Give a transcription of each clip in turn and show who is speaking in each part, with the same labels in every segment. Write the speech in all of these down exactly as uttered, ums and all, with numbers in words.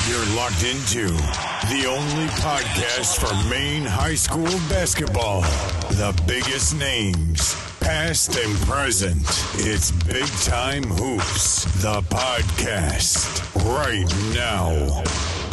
Speaker 1: You're locked into the only podcast for Maine high school basketball. The biggest names, past and present. It's Big Time Hoops, the podcast, right now.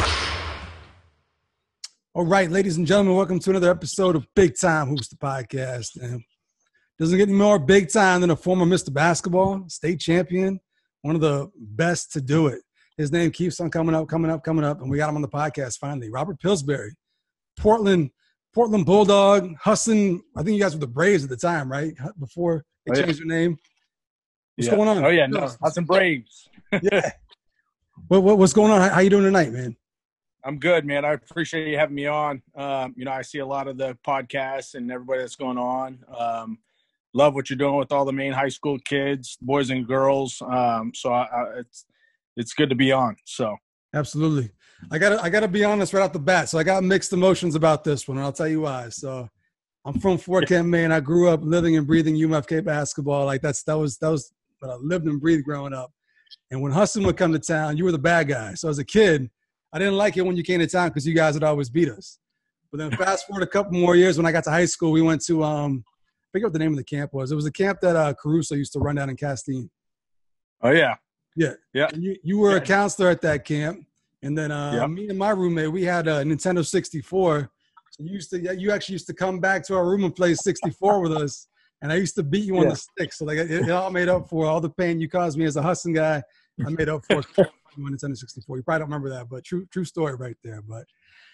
Speaker 2: All right, ladies and gentlemen, welcome to another episode of Big Time Hoops, the podcast. And doesn't get any more big time than a former Mister Basketball, state champion, one of the best to do it. His name keeps on coming up, coming up, coming up, and we got him on the podcast finally. Robert Pillsbury, Portland, Portland Bulldog, Husson. I think you guys were the Braves at the time, right? Before they
Speaker 3: oh,
Speaker 2: changed
Speaker 3: yeah.
Speaker 2: their name. What's
Speaker 3: yeah.
Speaker 2: going on?
Speaker 3: Oh yeah, no, Husson Braves.
Speaker 2: yeah. What, what what's going on? How, how you doing tonight, man?
Speaker 3: I'm good, man. I appreciate you having me on. Um, you know, I see a lot of the podcasts and everybody that's going on. Um, love what you're doing with all the Maine high school kids, boys and girls. Um, so I, I, it's it's good to be on. So
Speaker 2: absolutely, I gotta I gotta be honest right off the bat. So I got mixed emotions about this one, and I'll tell you why. So I'm from Fort Kent, Maine. I grew up living and breathing U M F K basketball. Like that's that was that was what I lived and breathed growing up. And when Husson would come to town, you were the bad guy. So as a kid, I didn't like it when you came to town because you guys would always beat us. But then fast forward a couple more years, when I got to high school, we went to um, I forget what the name of the camp was. It was a camp that uh, Caruso used to run down in Castine.
Speaker 3: Oh yeah.
Speaker 2: Yeah,
Speaker 3: yeah.
Speaker 2: And you, you were
Speaker 3: yeah.
Speaker 2: a counselor at that camp, and then uh,
Speaker 3: yeah.
Speaker 2: me and my roommate, we had a Nintendo sixty-four. So you used to, you actually used to come back to our room and play sixty-four with us, and I used to beat you on
Speaker 3: yeah.
Speaker 2: the stick. So like it, it all made up for all the pain you caused me as a Husson guy. I made up for it on Nintendo sixty-four. You probably don't remember that, but true true story right there. But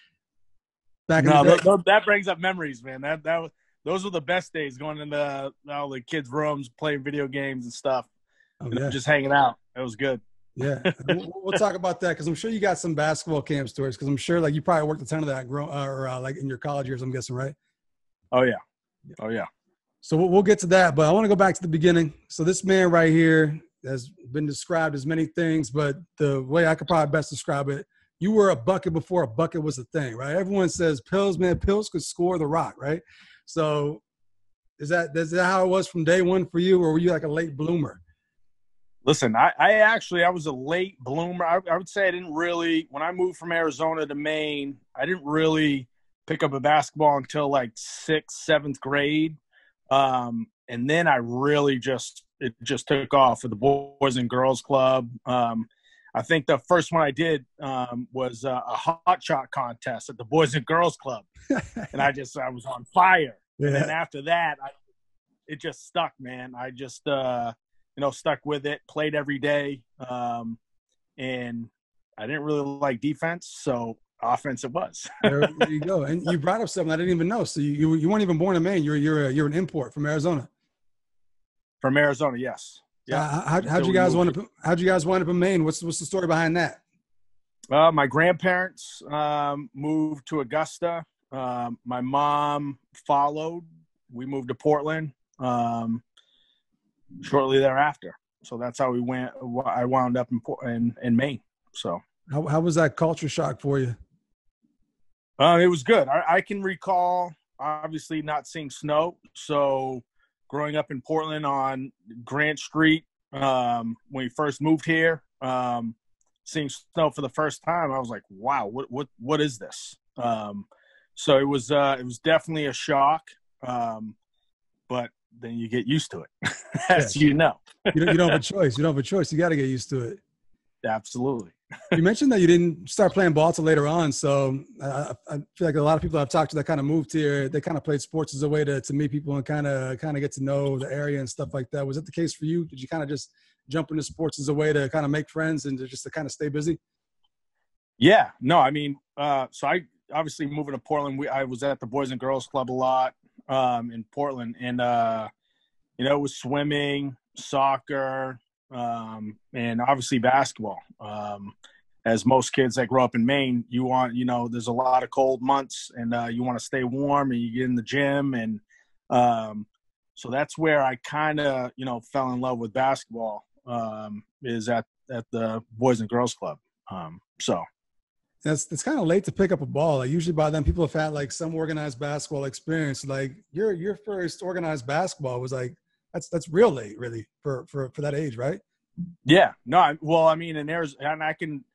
Speaker 2: back in
Speaker 3: no,
Speaker 2: the day,
Speaker 3: that, that brings up memories, man. That that those were the best days, going into all the kids' rooms, playing video games and stuff.
Speaker 2: oh,
Speaker 3: and
Speaker 2: yeah.
Speaker 3: just hanging out. It was good.
Speaker 2: Yeah, we'll, we'll talk about that because I'm sure you got some basketball camp stories. Because I'm sure like you probably worked a ton of that, grow, uh, or uh, like in your college years. I'm guessing, right?
Speaker 3: Oh yeah, oh yeah.
Speaker 2: So we'll, we'll get to that, but I want to go back to the beginning. So this man right here has been described as many things, but the way I could probably best describe it, you were a bucket before a bucket was a thing, right? Everyone says Pills, man, Pills could score the rock, right? So is that is that how it was from day one for you, or were you like a late bloomer?
Speaker 3: Listen, I, I actually, I was a late bloomer. I, I would say I didn't really, when I moved from Arizona to Maine, I didn't really pick up a basketball until like sixth, seventh grade. Um, and then I really just, it just took off with the Boys and Girls Club. Um, I think the first one I did um, was uh, a hot shot contest at the Boys and Girls Club. And I just, I was on fire. Yeah. And then after that, I, it just stuck, man. I just, uh, you know, stuck with it, played every day. Um, and I didn't really like defense, so offense it was.
Speaker 2: there, there you go. And you brought up something I didn't even know. So you you, you weren't even born in Maine. You're you're a, you're an import from Arizona.
Speaker 3: From Arizona, yes. Yeah.
Speaker 2: Uh, how, how'd you guys wind up? How'd you guys wind up in Maine? What's what's the story behind that?
Speaker 3: Uh, my grandparents um, moved to Augusta. Um, my mom followed. We moved to Portland. Um, shortly thereafter. So that's how we went. I wound up in in, in Maine. So
Speaker 2: how how was that culture shock for you?
Speaker 3: Uh, it was good. I, I can recall obviously not seeing snow. So growing up in Portland on Grant Street, um, when we first moved here, um, seeing snow for the first time, I was like, wow, what what what is this? Um, so it was uh, it was definitely a shock. Um, but then you get used to it, as yeah. you know.
Speaker 2: you, don't, you don't have a choice. You don't have a choice. You got to get used to it.
Speaker 3: Absolutely.
Speaker 2: You mentioned that you didn't start playing ball till later on. So uh, I feel like a lot of people I've talked to that kind of moved here, they kind of played sports as a way to, to meet people and kind of kind of get to know the area and stuff like that. Was that the case for you? Did you kind of just jump into sports as a way to kind of make friends and to just to kind of stay busy?
Speaker 3: Yeah. No, I mean, uh, so I obviously moving to Portland, we, I was at the Boys and Girls Club a lot. Um, in Portland, and uh, you know, it was swimming, soccer, um, and obviously basketball. Um, as most kids that grow up in Maine, you want, you know, there's a lot of cold months, and uh, you want to stay warm, and you get in the gym, and um, so that's where I kind of, you know, fell in love with basketball. Um, is at at the Boys and Girls Club. Um, so.
Speaker 2: That's it's kind of late to pick up a ball. Like usually by then people have had like some organized basketball experience. Like your your first organized basketball was like that's that's real late, really, for for for that age, right?
Speaker 3: Yeah. No. I, well, I mean, in Arizona, and I can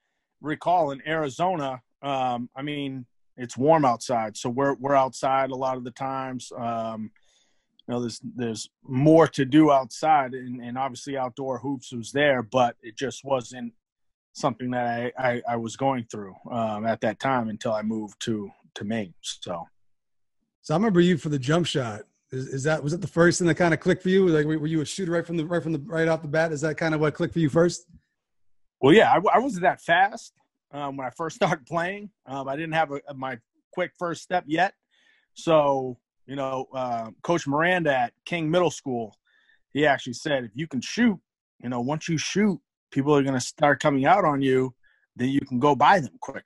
Speaker 3: recall, in Arizona, um, I mean, it's warm outside, so we're we're outside a lot of the times. Um, you know, there's there's more to do outside, and, and obviously outdoor hoops was there, but it just wasn't something that I, I, I was going through um, at that time until I moved to to Maine. So,
Speaker 2: so I remember you for the jump shot. Is, is that was that the first thing that kind of clicked for you? Like, were you a shooter right from the right from the right off the bat? Is that kind of what clicked for you first?
Speaker 3: Well, yeah, I, I wasn't that fast um, when I first started playing. Um, I didn't have a, a, my quick first step yet. So, you know, uh, Coach Miranda at King Middle School, he actually said, if you can shoot, you know, once you shoot, people are going to start coming out on you, then you can go by them quicker.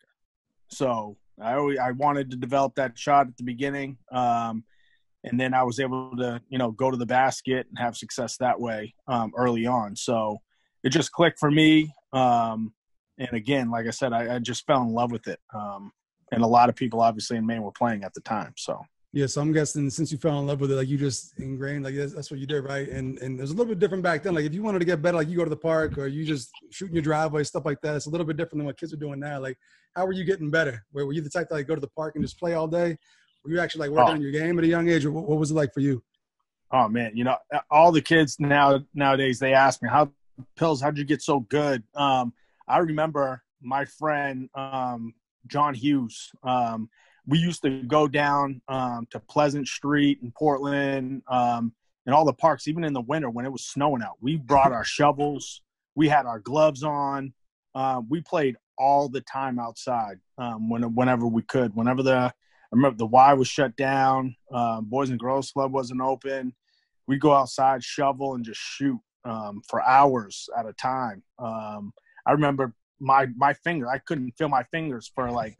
Speaker 3: So I always, I wanted to develop that shot at the beginning. Um, and then I was able to, you know, go to the basket and have success that way um, early on. So it just clicked for me. Um, and again, like I said, I, I just fell in love with it. Um, and a lot of people obviously in Maine were playing at the time. So.
Speaker 2: Yeah, so I'm guessing since you fell in love with it, like you just ingrained, like that's, that's what you did, right? And and it was a little bit different back then. Like if you wanted to get better, like you go to the park or you just shooting your driveway, stuff like that. It's a little bit different than what kids are doing now. Like, how were you getting better? Where were you the type to like go to the park and just play all day? Were you actually like working
Speaker 3: oh.
Speaker 2: on your game at a young age, or what, what was it like for you?
Speaker 3: Oh man, you know, all the kids now nowadays they ask me, "How Pills? How'd you get so good?" Um, I remember my friend um, John Hughes. Um, we used to go down um, to Pleasant Street in Portland um, and all the parks, even in the winter when it was snowing out. We brought our shovels. We had our gloves on. Uh, we played all the time outside um, when, whenever we could. Whenever the I remember the Y was shut down, uh, Boys and Girls Club wasn't open. We'd go outside, shovel, and just shoot um, for hours at a time. Um, I remember my my finger. I couldn't feel my fingers for like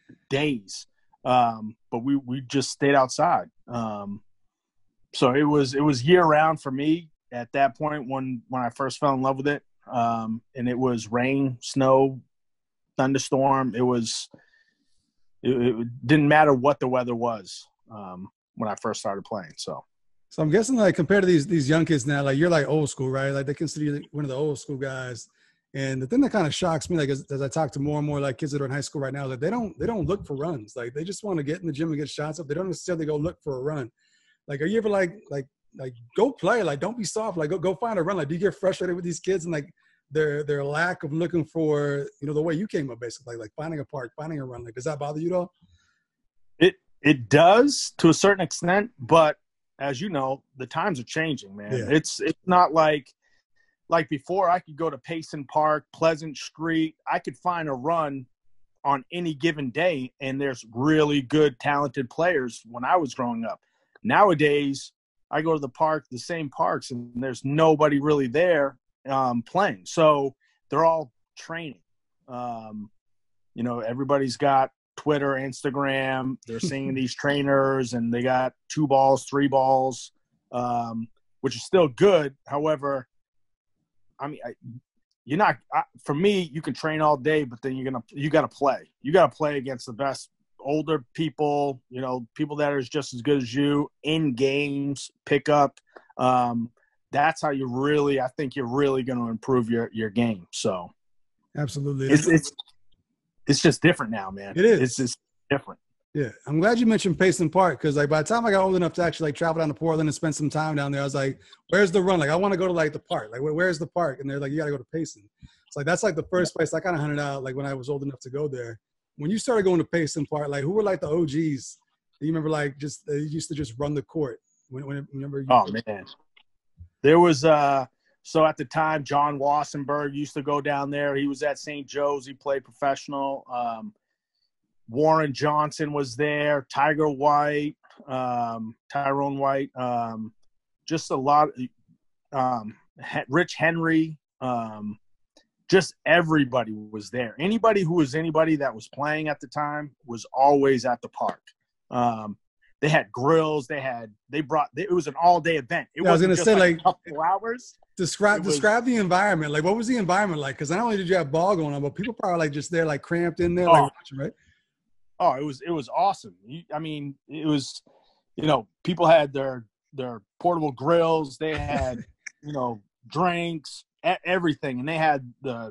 Speaker 3: days. Um, but we, we just stayed outside. Um, so it was, it was year round for me at that point when, when I first fell in love with it. Um, and it was rain, snow, thunderstorm. It was, it, it didn't matter what the weather was, um, when I first started playing. So,
Speaker 2: so I'm guessing like compared to these, these young kids now, like you're like old school, right? Like they consider you one of the old school guys. And the thing that kind of shocks me, like as, as I talk to more and more like kids that are in high school right now, like they don't they don't look for runs. Like they just want to get in the gym and get shots up. They don't necessarily go look for a run. Like, are you ever like like like go play? Like, don't be soft. Like, go go find a run. Like, do you get frustrated with these kids and like their their lack of looking for, you know, the way you came up basically, like, like finding a park, finding a run? Like, does that bother you at all?
Speaker 3: It it does to a certain extent, but as you know, the times are changing, man.
Speaker 2: Yeah.
Speaker 3: It's it's not like. Like before, I could go to Payson Park, Pleasant Street. I could find a run on any given day, and there's really good, talented players when I was growing up. Nowadays, I go to the park, the same parks, and there's nobody really there um, playing. So they're all training. Um, you know, everybody's got Twitter, Instagram. They're seeing these trainers, and they got two balls, three balls, um, which is still good. However, I mean, I, you're not I, – for me, you can train all day, but then you're going to – you got to play. You got to play against the best older people, you know, people that are just as good as you in games, pick up. Um, that's how you really – I think you're really going to improve your, your game. So –
Speaker 2: Absolutely.
Speaker 3: It's, it's it's just different now, man.
Speaker 2: It is.
Speaker 3: It's just different.
Speaker 2: Yeah, I'm glad you mentioned Payson Park because, like, by the time I got old enough to actually like travel down to Portland and spend some time down there, I was like, "Where's the run? Like, I want to go to like the park. Like, where, where's the park?" And they're like, "You got to go to Payson." It's like that's like the first place I kind of hunted out. Like when I was old enough to go there. When you started going to Payson Park, like who were like the O Gs? Do you remember like just they used to just run the court? When, when remember? You
Speaker 3: oh man, there was uh. So at the time, John Wassenberg used to go down there. He was at Saint Joe's. He played professional. Um, Warren Johnson was there. Tiger White, um, Tyrone White, um, just a lot. Um, Rich Henry, um, just everybody was there. Anybody who was anybody that was playing at the time was always at the park. Um, they had grills. They had they brought. It was an all day event. It
Speaker 2: yeah, I was
Speaker 3: wasn't
Speaker 2: gonna
Speaker 3: just
Speaker 2: say
Speaker 3: like,
Speaker 2: like
Speaker 3: a couple hours.
Speaker 2: Describe
Speaker 3: was,
Speaker 2: describe the environment. Like, what was the environment like? Because not only did you have ball going on, but people probably like just there, like cramped in there,
Speaker 3: oh,
Speaker 2: like watching, right?
Speaker 3: Oh, it was it was awesome. You, I mean, it was, you know, people had their their portable grills. They had, you know, drinks, everything, and they had the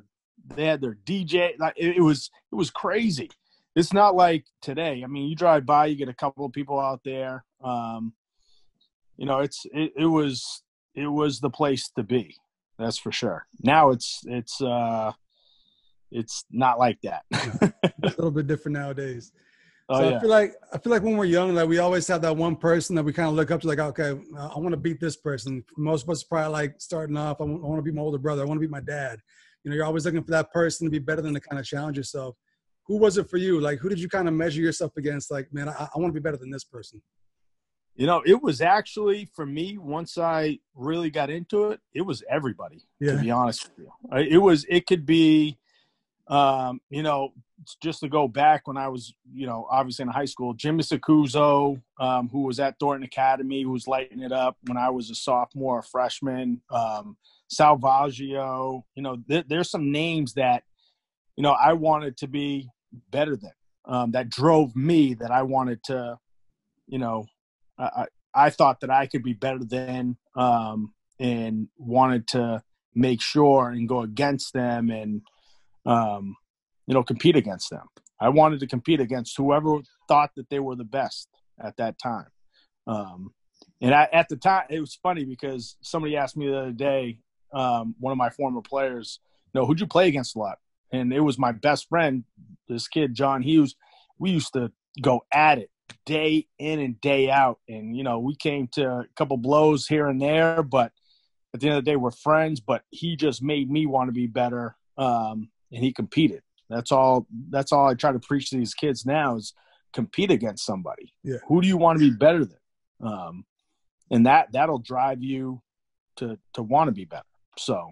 Speaker 3: They had their D J. Like it, it was it was crazy. It's not like today. I mean, you drive by, you get a couple of people out there. Um, you know, it's it, it was it was the place to be. That's for sure. Now it's it's uh, it's not like that.
Speaker 2: A little bit different nowadays.
Speaker 3: Oh,
Speaker 2: so
Speaker 3: yeah.
Speaker 2: I feel like I feel like when we're young, like we always have that one person that we kind of look up to, like, okay, I want to beat this person. Most of us are probably like starting off, I want, I want to beat my older brother. I want to beat my dad. You know, you're always looking for that person to be better than to kind of challenge yourself. Who was it for you? Like, who did you kind of measure yourself against? Like, man, I, I want to be better than this person.
Speaker 3: You know, it was actually, for me, once I really got into it, it was everybody,
Speaker 2: yeah.
Speaker 3: to be honest with you. It was, it could be, um, you know, just to go back when I was, you know, obviously in high school, Jimmy Sakuzo, um, who was at Thornton Academy, who was lighting it up when I was a sophomore, a freshman, um, Salvaggio, you know, th- there's some names that, you know, I wanted to be better than, um, that drove me, that I wanted to, you know, I, I thought that I could be better than, um, and wanted to make sure and go against them and, um, you know, compete against them. I wanted to compete against whoever thought that they were the best at that time. Um, and I, at the time, it was funny because somebody asked me the other day, um, one of my former players, you know, who'd you play against a lot? And it was my best friend, this kid, John Hughes. We used to go at it day in and day out. And, you know, we came to a couple blows here and there, but at the end of the day, we're friends. But he just made me want to be better, um, and he competed. That's all. That's all I try to preach to these kids now is compete against somebody.
Speaker 2: Yeah.
Speaker 3: Who do you want to be better than? Um, and that that'll drive you to to want to be better. So.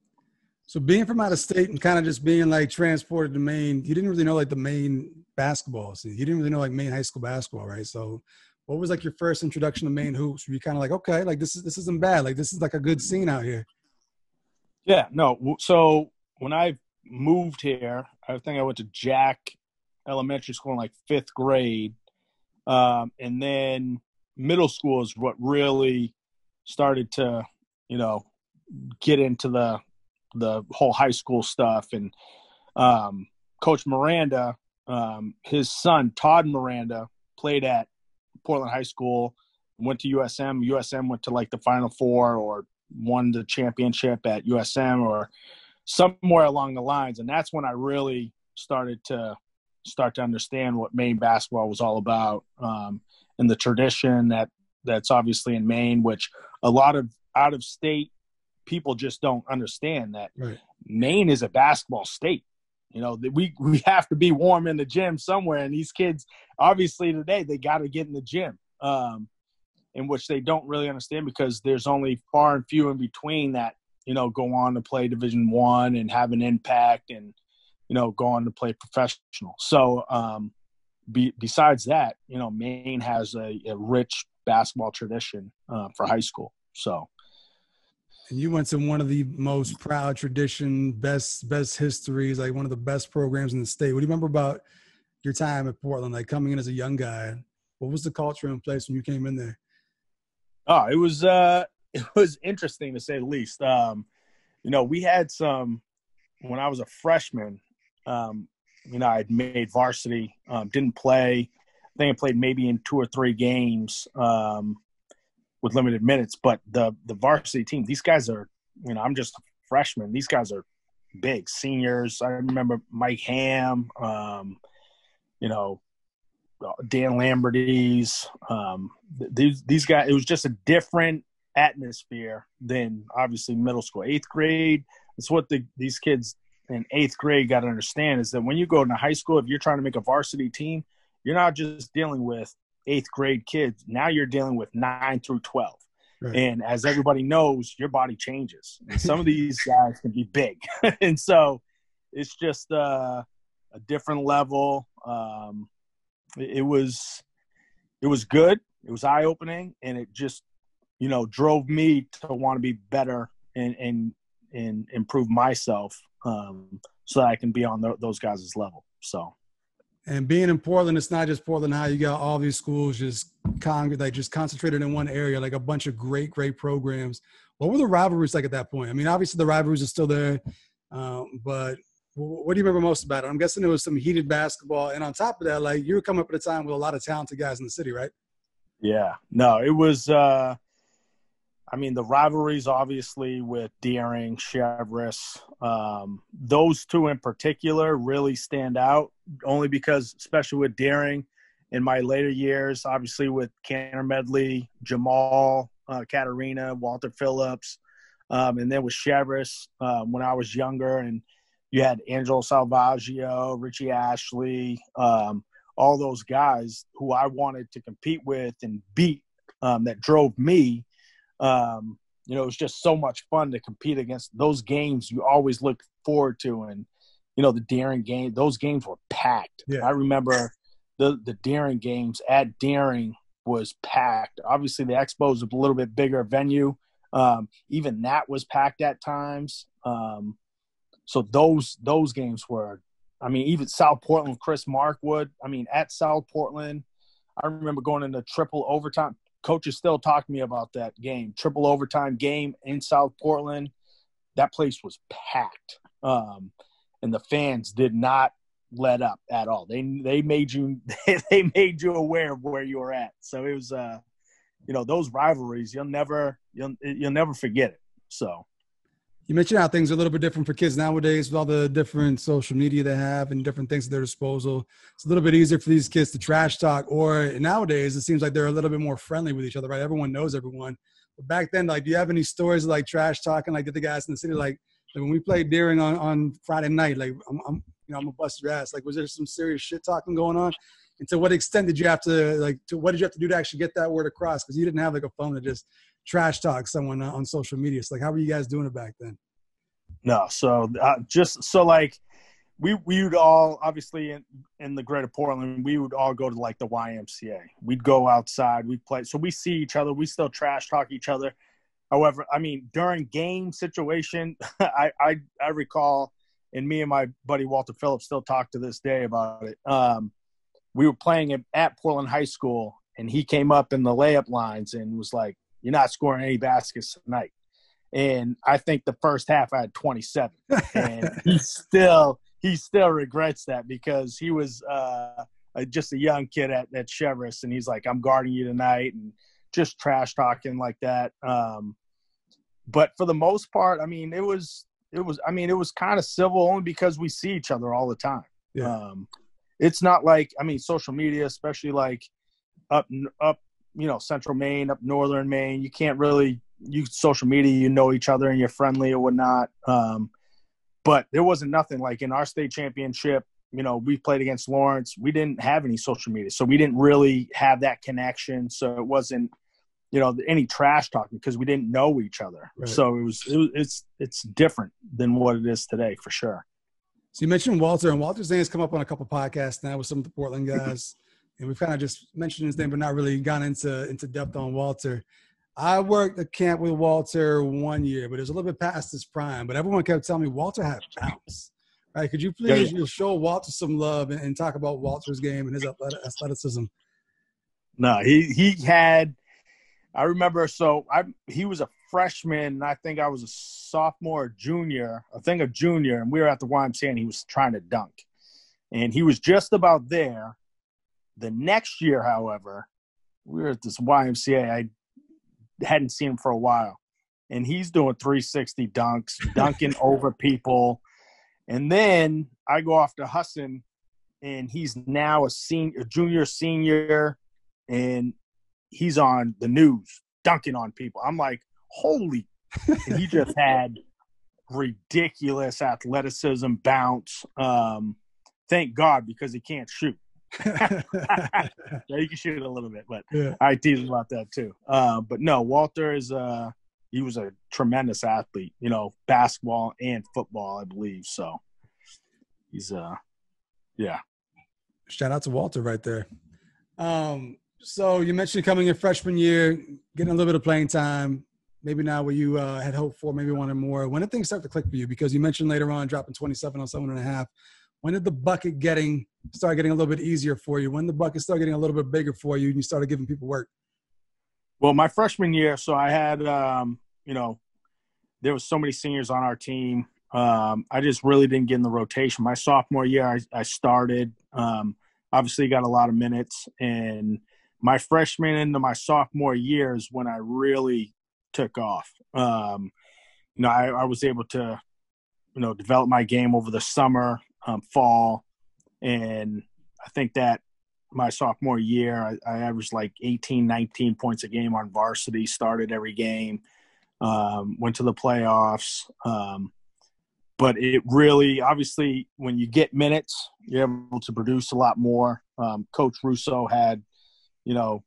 Speaker 2: So being from out of state and kind of just being like transported to Maine, you didn't really know like the Maine basketball scene. You didn't really know like Maine high school basketball, right? So what was like your first introduction to Maine hoops? Were you kind of like, okay, like this is this isn't bad. Like this is like a good scene out here.
Speaker 3: Yeah, no. So when I moved here, I think I went to Jack Elementary School in like fifth grade. Um, and then middle school is what really started to, you know, get into the the whole high school stuff. And um, Coach Miranda, um, his son, Todd Miranda, played at Portland High School, went to U S M. U S M went to like the Final Four or won the championship at U S M or somewhere along the lines. And that's when I really started to start to understand what Maine basketball was all about, um, and the tradition that that's obviously in Maine, which a lot of out-of-state people just don't understand that
Speaker 2: right.
Speaker 3: Maine is a basketball state. You know, we, we have to be warm in the gym somewhere. And these kids, obviously today, they got to get in the gym, um, in which they don't really understand because there's only far and few in between that, you know, go on to play Division One and have an impact and, you know, go on to play professional. So um, be, besides that, you know, Maine has a, a rich basketball tradition uh, for high school. So.
Speaker 2: And you went to one of the most proud tradition, best best histories, like one of the best programs in the state. What do you remember about your time at Portland, like coming in as a young guy? What was the culture in place when you came in there?
Speaker 3: Oh, it was uh, it was interesting to say the least. Um, you know, we had some when I was a freshman. Um, you know, I'd made varsity, um, didn't play. I think I played maybe in two or three games. Um, with limited minutes, but the the varsity team, these guys are, you know, I'm just a freshman. These guys are big seniors. I remember Mike Ham, um, you know, Dan Lambertys. Um, these these guys, it was just a different atmosphere than obviously middle school. Eighth grade, it's what the these kids in eighth grade got to understand is that when you go into high school, if you're trying to make a varsity team, you're not just dealing with eighth grade kids. Now you're dealing with nine through twelve. Right. And as everybody knows, your body changes. And some of these guys can be big. And so it's just uh, a different level. Um, it, it was, it was good. It was eye opening. And it just, you know, drove me to want to be better and, and, and improve myself um, so that I can be on the, those guys' level. So.
Speaker 2: And being in Portland, it's not just Portland High. You got all these schools just con- like just concentrated in one area, like a bunch of great, great programs. What were the rivalries like at that point? I mean, obviously the rivalries are still there, um, but what do you remember most about it? I'm guessing it was some heated basketball. And on top of that, like you were coming up at a time with a lot of talented guys in the city, right?
Speaker 3: Yeah. No, it was uh, – I mean, the rivalries, obviously, with Deering, Chevrolet, um, those two in particular really stand out, only because, especially with Deering, in my later years, obviously with Canner Medley, Jamal, uh, Katarina, Walter Phillips, um, and then with Chevrolet um, when I was younger, and you had Angelo Salvaggio, Richie Ashley, um, all those guys who I wanted to compete with and beat um, that drove me. Um, you know, it was just so much fun to compete against those games you always look forward to. And, you know, the Deering game, those games were packed.
Speaker 2: Yeah.
Speaker 3: I remember the, the Deering games at Deering was packed. Obviously the Expos was a little bit bigger venue. Um, even that was packed at times. Um, so those, those games were, I mean, even South Portland, Chris Markwood, I mean, at South Portland, I remember going into triple overtime. Coaches still talk to me about that game, triple overtime game in South Portland. That place was packed, um, and the fans did not let up at all. They they made you they made you aware of where you were at. So it was, uh, you know, those rivalries. You'll never you'll you'll never forget it. So.
Speaker 2: You mentioned how things are a little bit different for kids nowadays with all the different social media they have and different things at their disposal. It's a little bit easier for these kids to trash talk, or nowadays it seems like they're a little bit more friendly with each other, right? Everyone knows everyone. But back then, like, do you have any stories of, like, trash talking, like, get the guys in the city, like, like when we played Deering on, on Friday night, like, I'm, I'm, you know, I'm gonna bust your ass. Like, was there some serious shit talking going on? And to what extent did you have to, like, to what did you have to do to actually get that word across? Because you didn't have, like, a phone to just trash talk someone on social media. So, like, how were you guys doing it back then?
Speaker 3: No, so uh, just so like we we would all obviously in, in the greater Portland, we would all go to like the Y M C A. We'd go outside, we'd play. So we see each other, we still trash talk each other. However, I mean during game situation, I, I I recall, and me and my buddy Walter Phillips still talk to this day about it. Um, we were playing at, at Portland High School, and he came up in the layup lines and was like, "You're not scoring any baskets tonight." And I think the first half I had twenty-seven, and he still he still regrets that because he was uh, just a young kid at, at Chevrolet, and he's like, "I'm guarding you tonight," and just trash talking like that. Um, but for the most part, I mean, it was it was I mean, it was kind of civil only because we see each other all the time.
Speaker 2: Yeah.
Speaker 3: Um, it's not like I mean, social media, especially like up up you know Central Maine, up Northern Maine, you can't really. You social media, you know each other and you're friendly or whatnot. Um, but there wasn't nothing like in our state championship, you know, we played against Lawrence. We didn't have any social media. So we didn't really have that connection. So it wasn't, you know, any trash talking because we didn't know each other. Right. So it was, it was, it's, it's different than what it is today for sure.
Speaker 2: So you mentioned Walter, and Walter's name has come up on a couple podcasts now with some of the Portland guys. And we've kind of just mentioned his name, but not really gone into, into depth on Walter. I worked at camp with Walter one year, but it was a little bit past his prime. But everyone kept telling me Walter had bounce. Right? Could you please yeah, yeah. show Walter some love and, and talk about Walter's game and his athleticism?
Speaker 3: No, he he had. I remember. So I he was a freshman, and I think I was a sophomore, or junior. I think a junior, and we were at the Y M C A, and he was trying to dunk, and he was just about there. The next year, however, we were at this Y M C A. I hadn't seen him for a while, and he's doing three sixty dunks, dunking over people. And then I go off to Husson, and he's now a senior, a junior, senior, and he's on the news dunking on people. I'm like, holy! And he just had ridiculous athleticism, bounce. Um, thank God because he can't shoot. Yeah, you can shoot it a little bit, but yeah. I tease him about that too. Uh, but no, Walter is uh, he was a tremendous athlete, you know, basketball and football, I believe. So he's uh, yeah.
Speaker 2: Shout out to Walter right there. Um, so you mentioned coming in freshman year, getting a little bit of playing time. Maybe not what you uh, had hoped for, maybe wanted more. When did things start to click for you? Because you mentioned later on dropping twenty-seven on seven and a half. When did the bucket getting start getting a little bit easier for you? When the bucket started getting a little bit bigger for you and you started giving people work?
Speaker 3: Well, my freshman year, so I had, um, you know, there was so many seniors on our team. Um, I just really didn't get in the rotation. My sophomore year, I, I started. Um, obviously, got a lot of minutes, and my freshman into my sophomore year is when I really took off. Um, you know, I, I was able to, you know, develop my game over the summer, um, fall, and I think that my sophomore year, I, I averaged like eighteen, nineteen points a game on varsity, started every game, um, went to the playoffs. Um, but it really, obviously, when you get minutes, you're able to produce a lot more. Um, Coach Russo had, you know,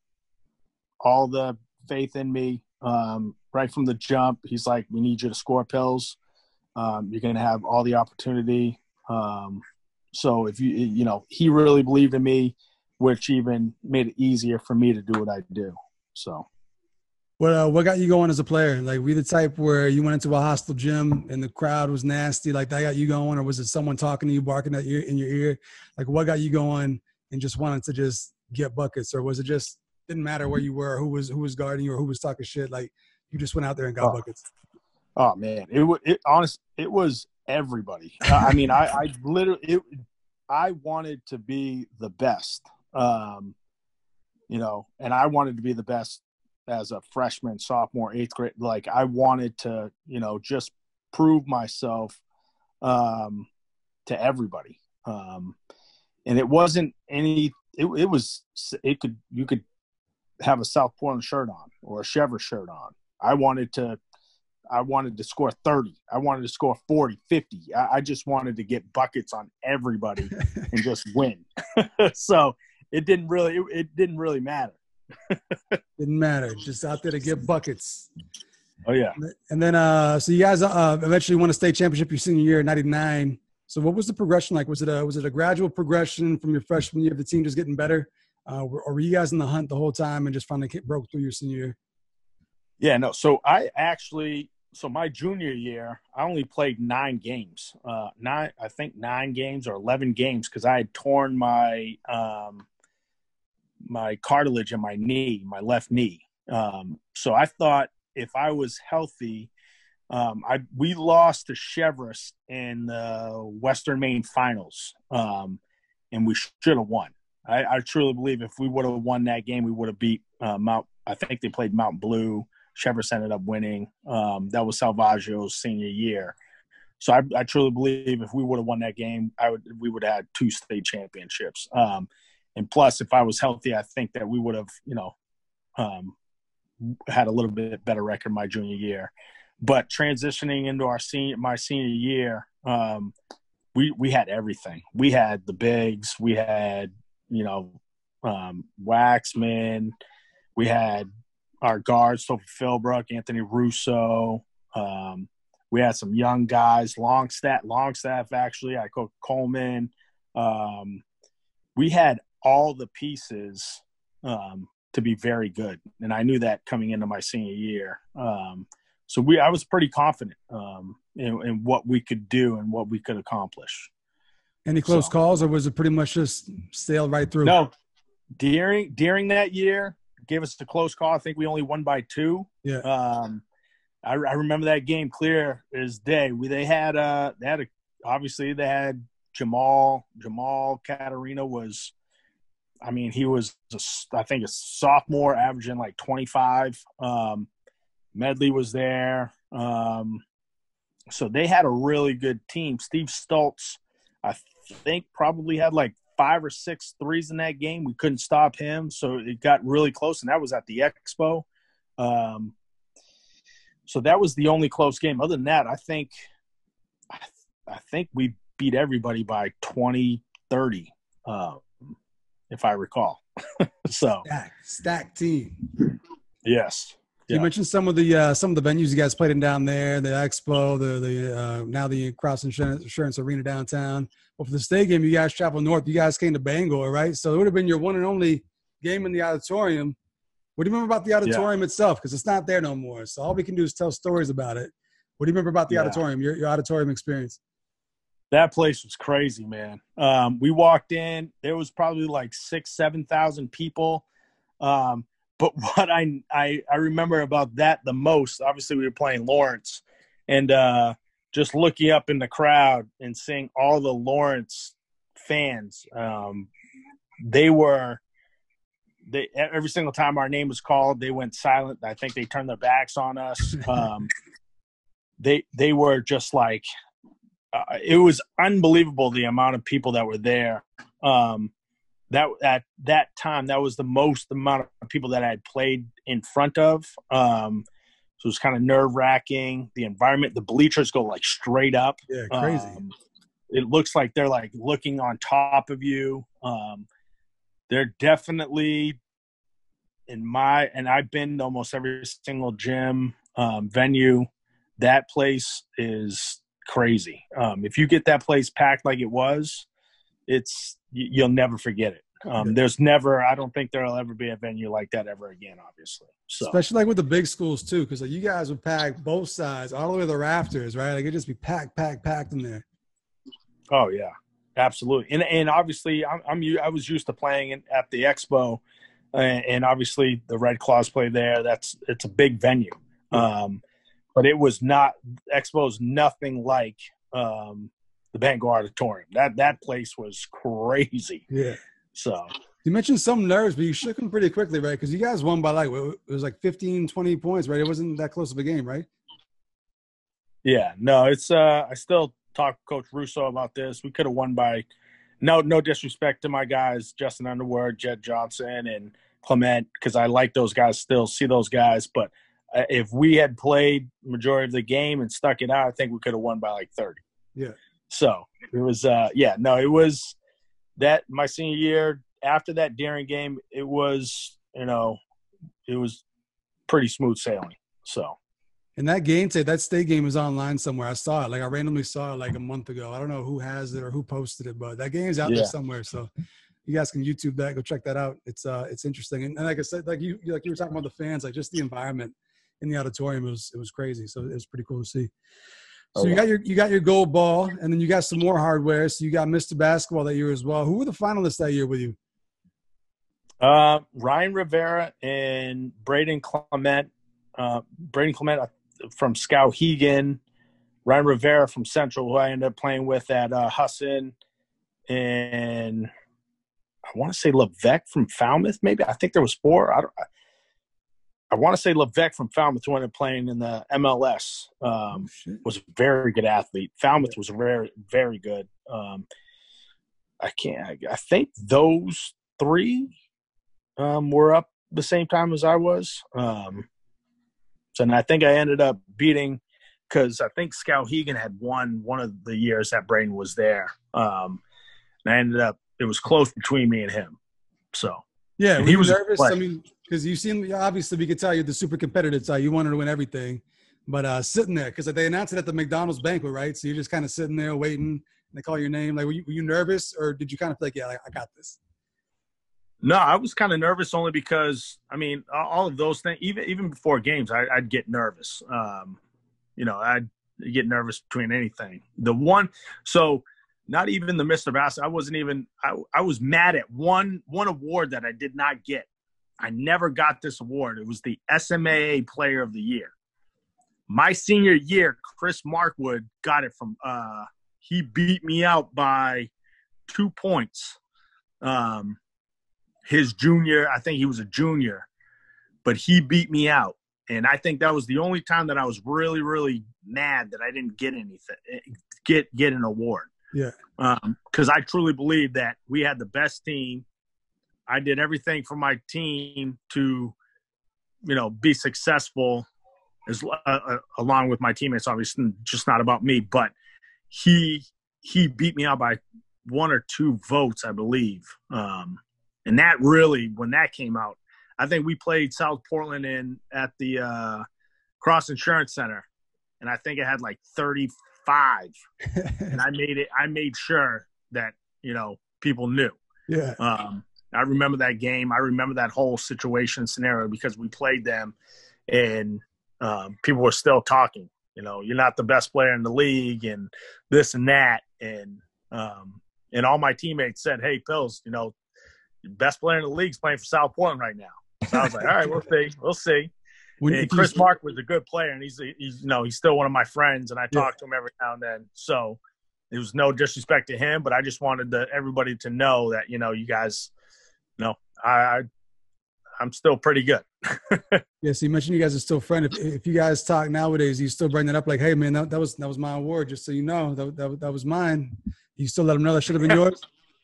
Speaker 3: all the faith in me um, right from the jump. He's like, we need you to score pills. Um, you're going to have all the opportunity. Um, so if you, you know, he really believed in me, which even made it easier for me to do what I do. So,
Speaker 2: what uh, what got you going as a player? Like, were you the type where you went into a hostile gym and the crowd was nasty, like that got you going, or was it someone talking to you, barking at you in your ear? Like, what got you going and just wanted to just get buckets, or was it just didn't matter where you were, who was who was guarding you, or who was talking shit? Like, you just went out there and got
Speaker 3: oh,
Speaker 2: buckets.
Speaker 3: Oh man, it was it honest. It was everybody. I mean, I, I literally, it, I wanted to be the best. Um, you know, and I wanted to be the best as a freshman, sophomore, eighth grade. Like, I wanted to, you know, just prove myself um, to everybody. Um, and it wasn't any. It, it was. It could. You could have a South Portland shirt on or a Chevrolet shirt on. I wanted to. I wanted to score thirty. I wanted to score forty, fifty. I, I just wanted to get buckets on everybody and just win. So it didn't really, it, it didn't really matter.
Speaker 2: Didn't matter. Just out there to get buckets.
Speaker 3: Oh yeah.
Speaker 2: And then, uh, so you guys uh, eventually won a state championship your senior year in ninety-nine. So what was the progression like? Was it a, was it a gradual progression from your freshman year of the team just getting better? Uh, or were you guys in the hunt the whole time and just finally broke through your senior year?
Speaker 3: Yeah, no. So I actually, so my junior year, I only played nine games. Uh, nine, I think nine games or eleven games because I had torn my um, my cartilage in my knee, my left knee. Um, so I thought if I was healthy, um, I we lost to Chevrolet in the Western Maine Finals, um, and we should have won. I, I truly believe if we would have won that game, we would have beat uh, Mount. I think they played Mount Blue. Chevrolet ended up winning. Um, that was Salvaggio's senior year. So I, I truly believe if we would have won that game, I would we would have had two state championships. Um, and plus, if I was healthy, I think that we would have, you know, um, had a little bit better record my junior year. But transitioning into our senior, my senior year, um, we we had everything. We had the bigs. We had, you know, um, Waxman. We had our guards, Sophie Philbrook, Anthony Russo. Um, we had some young guys, Longstaff, Longstaff actually. I coached Coleman. Um, we had all the pieces um, to be very good, and I knew that coming into my senior year. Um, so we, I was pretty confident um, in, in what we could do and what we could accomplish.
Speaker 2: Any close
Speaker 3: so,
Speaker 2: calls, or was it pretty much just sailed right through?
Speaker 3: No, during during that year, gave us a close call. I think we only won by two.
Speaker 2: Yeah.
Speaker 3: Um, I, I remember that game clear as day. We they had uh they had a obviously they had Jamal Jamal Caterina was, I mean he was a, I think a sophomore averaging like twenty-five. Um, Medley was there. Um, so they had a really good team. Steve Stoltz, I think probably had like five or six threes in that game. We couldn't stop him, so it got really close, and that was at the Expo. Um, so that was the only close game. Other than that, I think I, I think we beat everybody by twenty, thirty, uh, if I recall. so
Speaker 2: stack, stack team.
Speaker 3: Yes.
Speaker 2: You
Speaker 3: Yeah.
Speaker 2: mentioned some of the uh, some of the venues you guys played in down there, the Expo, the the uh, now the Cross Insurance, Insurance Arena downtown. Well, for the state game, you guys traveled north. You guys came to Bangor, right? So it would have been your one and only game in the auditorium. What do you remember about the auditorium yeah. itself? Because it's not there no more. So all we can do is tell stories about it. What do you remember about the yeah. auditorium, your, your auditorium experience?
Speaker 3: That place was crazy, man. Um, we walked in. There was probably like six, seven thousand people. Um, but what I, I I remember about that the most, obviously we were playing Lawrence, and uh, just looking up in the crowd and seeing all the Lawrence fans. Um, they were they every single time our name was called, they went silent. I think they turned their backs on us. Um, they they were just like uh, it was unbelievable the amount of people that were there. Um, that at that time, that was the most amount of people that I had played in front of. Um, so it was kind of nerve wracking. The environment, the bleachers go like straight up.
Speaker 2: Yeah, crazy.
Speaker 3: Um, it looks like they're like looking on top of you. Um, they're definitely in my, and I've been to almost every single gym, um, venue. That place is crazy. Um, if you get that place packed like it was, it's, you'll never forget it. Um, there's never, I don't think there'll ever be a venue like that ever again, obviously. So.
Speaker 2: Especially like with the big schools too, because like you guys would pack both sides all the way to the rafters, right? Like it'd just be packed, packed, packed in there.
Speaker 3: Oh yeah, absolutely. And and obviously, I'm, I'm I was used to playing in, at the Expo, and, and obviously the Red Claws play there. That's it's a big venue, um, but it was not Expo's nothing like um, the Bangor Auditorium. That that place was crazy.
Speaker 2: Yeah.
Speaker 3: So
Speaker 2: you mentioned some nerves, but you shook them pretty quickly, right? Because you guys won by like it was like fifteen, twenty points, right? It wasn't that close of a game, right?
Speaker 3: Yeah, no, it's uh, I still talk to Coach Russo about this. We could have won by no no disrespect to my guys, Justin Underwood, Jed Johnson, and Clement, because I like those guys still, see those guys. But uh, if we had played majority of the game and stuck it out, I think we could have won by like thirty.
Speaker 2: Yeah.
Speaker 3: So it was, uh, yeah, no, it was that my senior year after that Deering game, it was, you know, it was pretty smooth sailing. So.
Speaker 2: And that game tape, that state game is online somewhere. I saw it. Like I randomly saw it like a month ago. I don't know who has it or who posted it, but that game's out
Speaker 3: yeah.
Speaker 2: there somewhere. So you guys can YouTube that. Go check that out. It's uh, it's interesting. And, and like I said, like you, like you were talking about the fans, like just the environment in the auditorium was it was crazy. So it was pretty cool to see. So oh, you yeah. got your you got your gold ball, and then you got some more hardware. So you got Mister Basketball that year as well. Who were the finalists that year with you?
Speaker 3: Uh, Ryan Rivera and Braden Clement. Uh, Braden Clement from Skowhegan, Ryan Rivera from Central, who I ended up playing with at uh, Husson, and I want to say Levesque from Falmouth. Maybe I think there was four. I don't. I, I want to say Levesque from Falmouth, who ended up playing in the M L S. Um, oh, was a very good athlete. Falmouth was very, very good. Um, I can't. I, I think those three um, were up the same time as I was. Um, so, and I think I ended up beating because I think Skowhegan had won one of the years that Braden was there. Um, and I ended up. It was close between me and him. So
Speaker 2: yeah, he was nervous. I mean. Because you seem obviously we could tell you're the super competitive side. You wanted to win everything, but uh, sitting there because they announced it at the McDonald's banquet, right? So you're just kind of sitting there waiting. And they call your name. Like, were you, were you nervous, or did you kind of feel like, yeah, like, I got this?
Speaker 3: No, I was kind of nervous only because I mean, all of those things. Even even before games, I, I'd get nervous. Um, you know, I'd get nervous between anything. The one, so not even the Mister Bass. I wasn't even. I, I was mad at one one award that I did not get. I never got this award. It was the S M A A Player of the Year. My senior year, Chris Markwood got it from uh, – he beat me out by two points. Um, his junior – I think he was a junior, but he beat me out. And I think that was the only time that I was really, really mad that I didn't get anything – get get an award.
Speaker 2: Yeah.
Speaker 3: Because um, I truly believe that we had the best team. I did everything for my team to, you know, be successful as uh, uh, along with my teammates. Obviously, just not about me, but he he beat me out by one or two votes, I believe. Um, and that really, when that came out, I think we played South Portland in at the uh, Cross Insurance Center, and I think it had like thirty-five. And I made it. I made sure that you know people knew.
Speaker 2: Yeah.
Speaker 3: Um, I remember that game. I remember that whole situation scenario because we played them and um, people were still talking, you know, you're not the best player in the league and this and that. And, um, and all my teammates said, hey, Pills, you know, best player in the league is playing for South Portland right now. So I was like, all right, we'll see. We'll see.
Speaker 2: When,
Speaker 3: and
Speaker 2: if you,
Speaker 3: Chris Mark was a good player, and he's, he's, you know, he's still one of my friends, and I
Speaker 2: Yeah.
Speaker 3: talk to him every now and then. So it was no disrespect to him, but I just wanted the, everybody to know that, you know, you guys, you know, I, I I'm still pretty good.
Speaker 2: yeah, so you mentioned you guys are still friends. If, if you guys talk nowadays, you still bring that up like, hey, man, that, that was that was my award, just so you know. That, that, that was mine. You still let them know that should have been yours?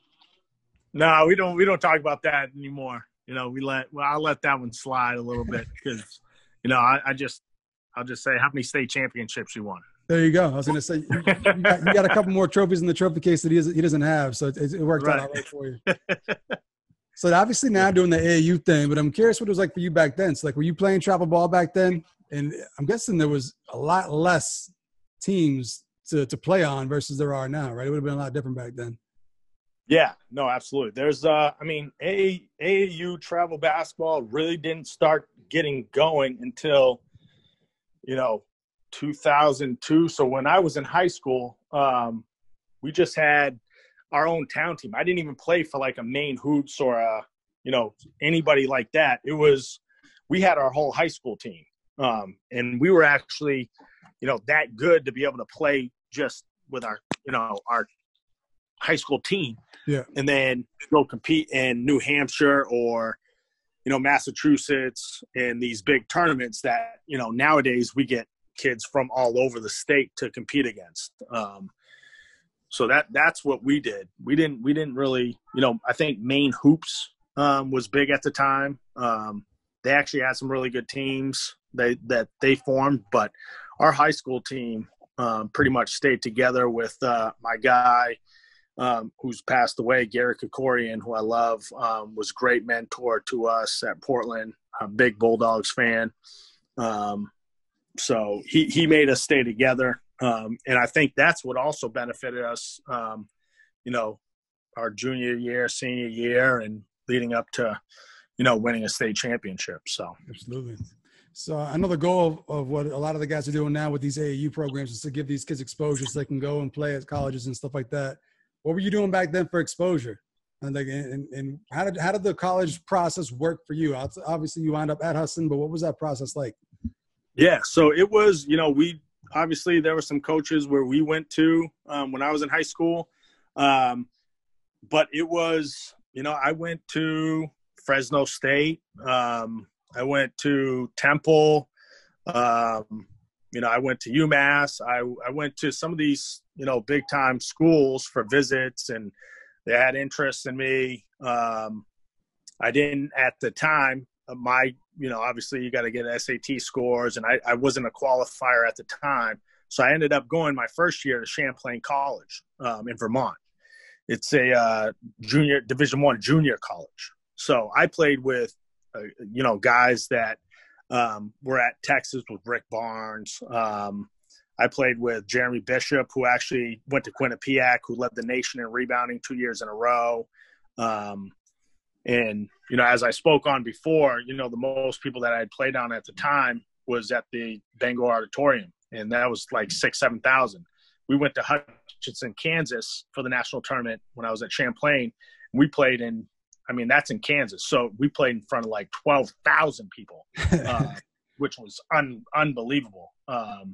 Speaker 3: No, we don't we don't talk about that anymore. You know, we let well, I'll let that one slide a little bit because, you know, I, I just I'll just say how many state championships you won.
Speaker 2: There you go. I was going to say, you, you, got, you got a couple more trophies in the trophy case that he doesn't, he doesn't have, so it, it worked
Speaker 3: Right.
Speaker 2: out all right for you. So obviously now doing the A A U thing, but I'm curious what it was like for you back then. So like, were you playing travel ball back then? And I'm guessing there was a lot less teams to, to play on versus there are now, right? It would have been a lot different back then.
Speaker 3: Yeah, no, absolutely. There's, uh, I mean, A A U travel basketball really didn't start getting going until, you know, two thousand two. So when I was in high school, um, we just had our own town team. I didn't even play for like a Maine Hoops or a, you know, anybody like that. It was, we had our whole high school team. Um, and we were actually, you know, that good to be able to play just with our, you know, our high school team.
Speaker 2: Yeah.
Speaker 3: And then go compete in New Hampshire or, you know, Massachusetts in these big tournaments that, you know, nowadays we get kids from all over the state to compete against. Um, So that that's what we did. We didn't we didn't really, you know, I think Maine Hoops um, was big at the time. Um, they actually had some really good teams they, that they formed, but our high school team um, pretty much stayed together with uh, my guy um, who's passed away, Gary Kokorian, who I love, um, was a great mentor to us at Portland. I'm a big Bulldogs fan. Um, so he, he made us stay together. Um, and I think that's what also benefited us, um, you know, our junior year, senior year, and leading up to, you know, winning a state championship. So
Speaker 2: Absolutely. So I know the goal of, of what a lot of the guys are doing now with these A A U programs is to give these kids exposure so they can go and play at colleges and stuff like that. What were you doing back then for exposure? And like, and, and how did how did the college process work for you? Obviously, you wound up at Husson, but what was that process like?
Speaker 3: Yeah, so it was, you know, we obviously there were some coaches where we went to um, when I was in high school, um, but it was, you know, I went to Fresno State, um, I went to Temple, um, you know, I went to UMass, I I went to some of these, you know, big time schools for visits, and they had interest in me. Um, I didn't at the time. My, you know, obviously you got to get S A T scores, and I, I wasn't a qualifier at the time. So I ended up going my first year to Champlain College um, in Vermont. It's a uh, junior Division One junior college. So I played with, uh, you know, guys that um, were at Texas with Rick Barnes. Um, I played with Jeremy Bishop, who actually went to Quinnipiac, who led the nation in rebounding two years in a row. Um, And, you know, as I spoke on before, you know, the most people that I had played on at the time was at the Bangor Auditorium, and that was like six, seven thousand. We went to Hutchinson, Kansas for the national tournament when I was at Champlain. We played in, I mean, that's in Kansas. So we played in front of like twelve thousand people, uh, which was un- unbelievable. Um,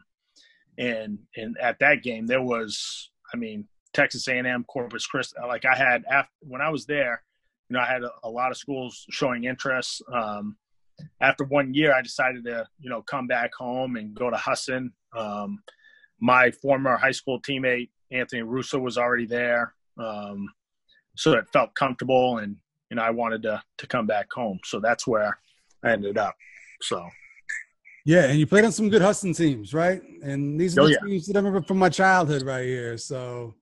Speaker 3: and, and at that game, there was, I mean, Texas A and M, Corpus Christi. Like I had, after, when I was there, you know, I had a, a lot of schools showing interest. Um, after one year, I decided to, you know, come back home and go to Husson. Um, my former high school teammate, Anthony Russo, was already there. Um, so it felt comfortable, and, you know, I wanted to, to come back home. So that's where I ended up. So.
Speaker 2: Yeah, and you played on some good Husson teams, right? And these are
Speaker 3: Oh,
Speaker 2: the
Speaker 3: yeah.
Speaker 2: teams that I remember from my childhood right here. So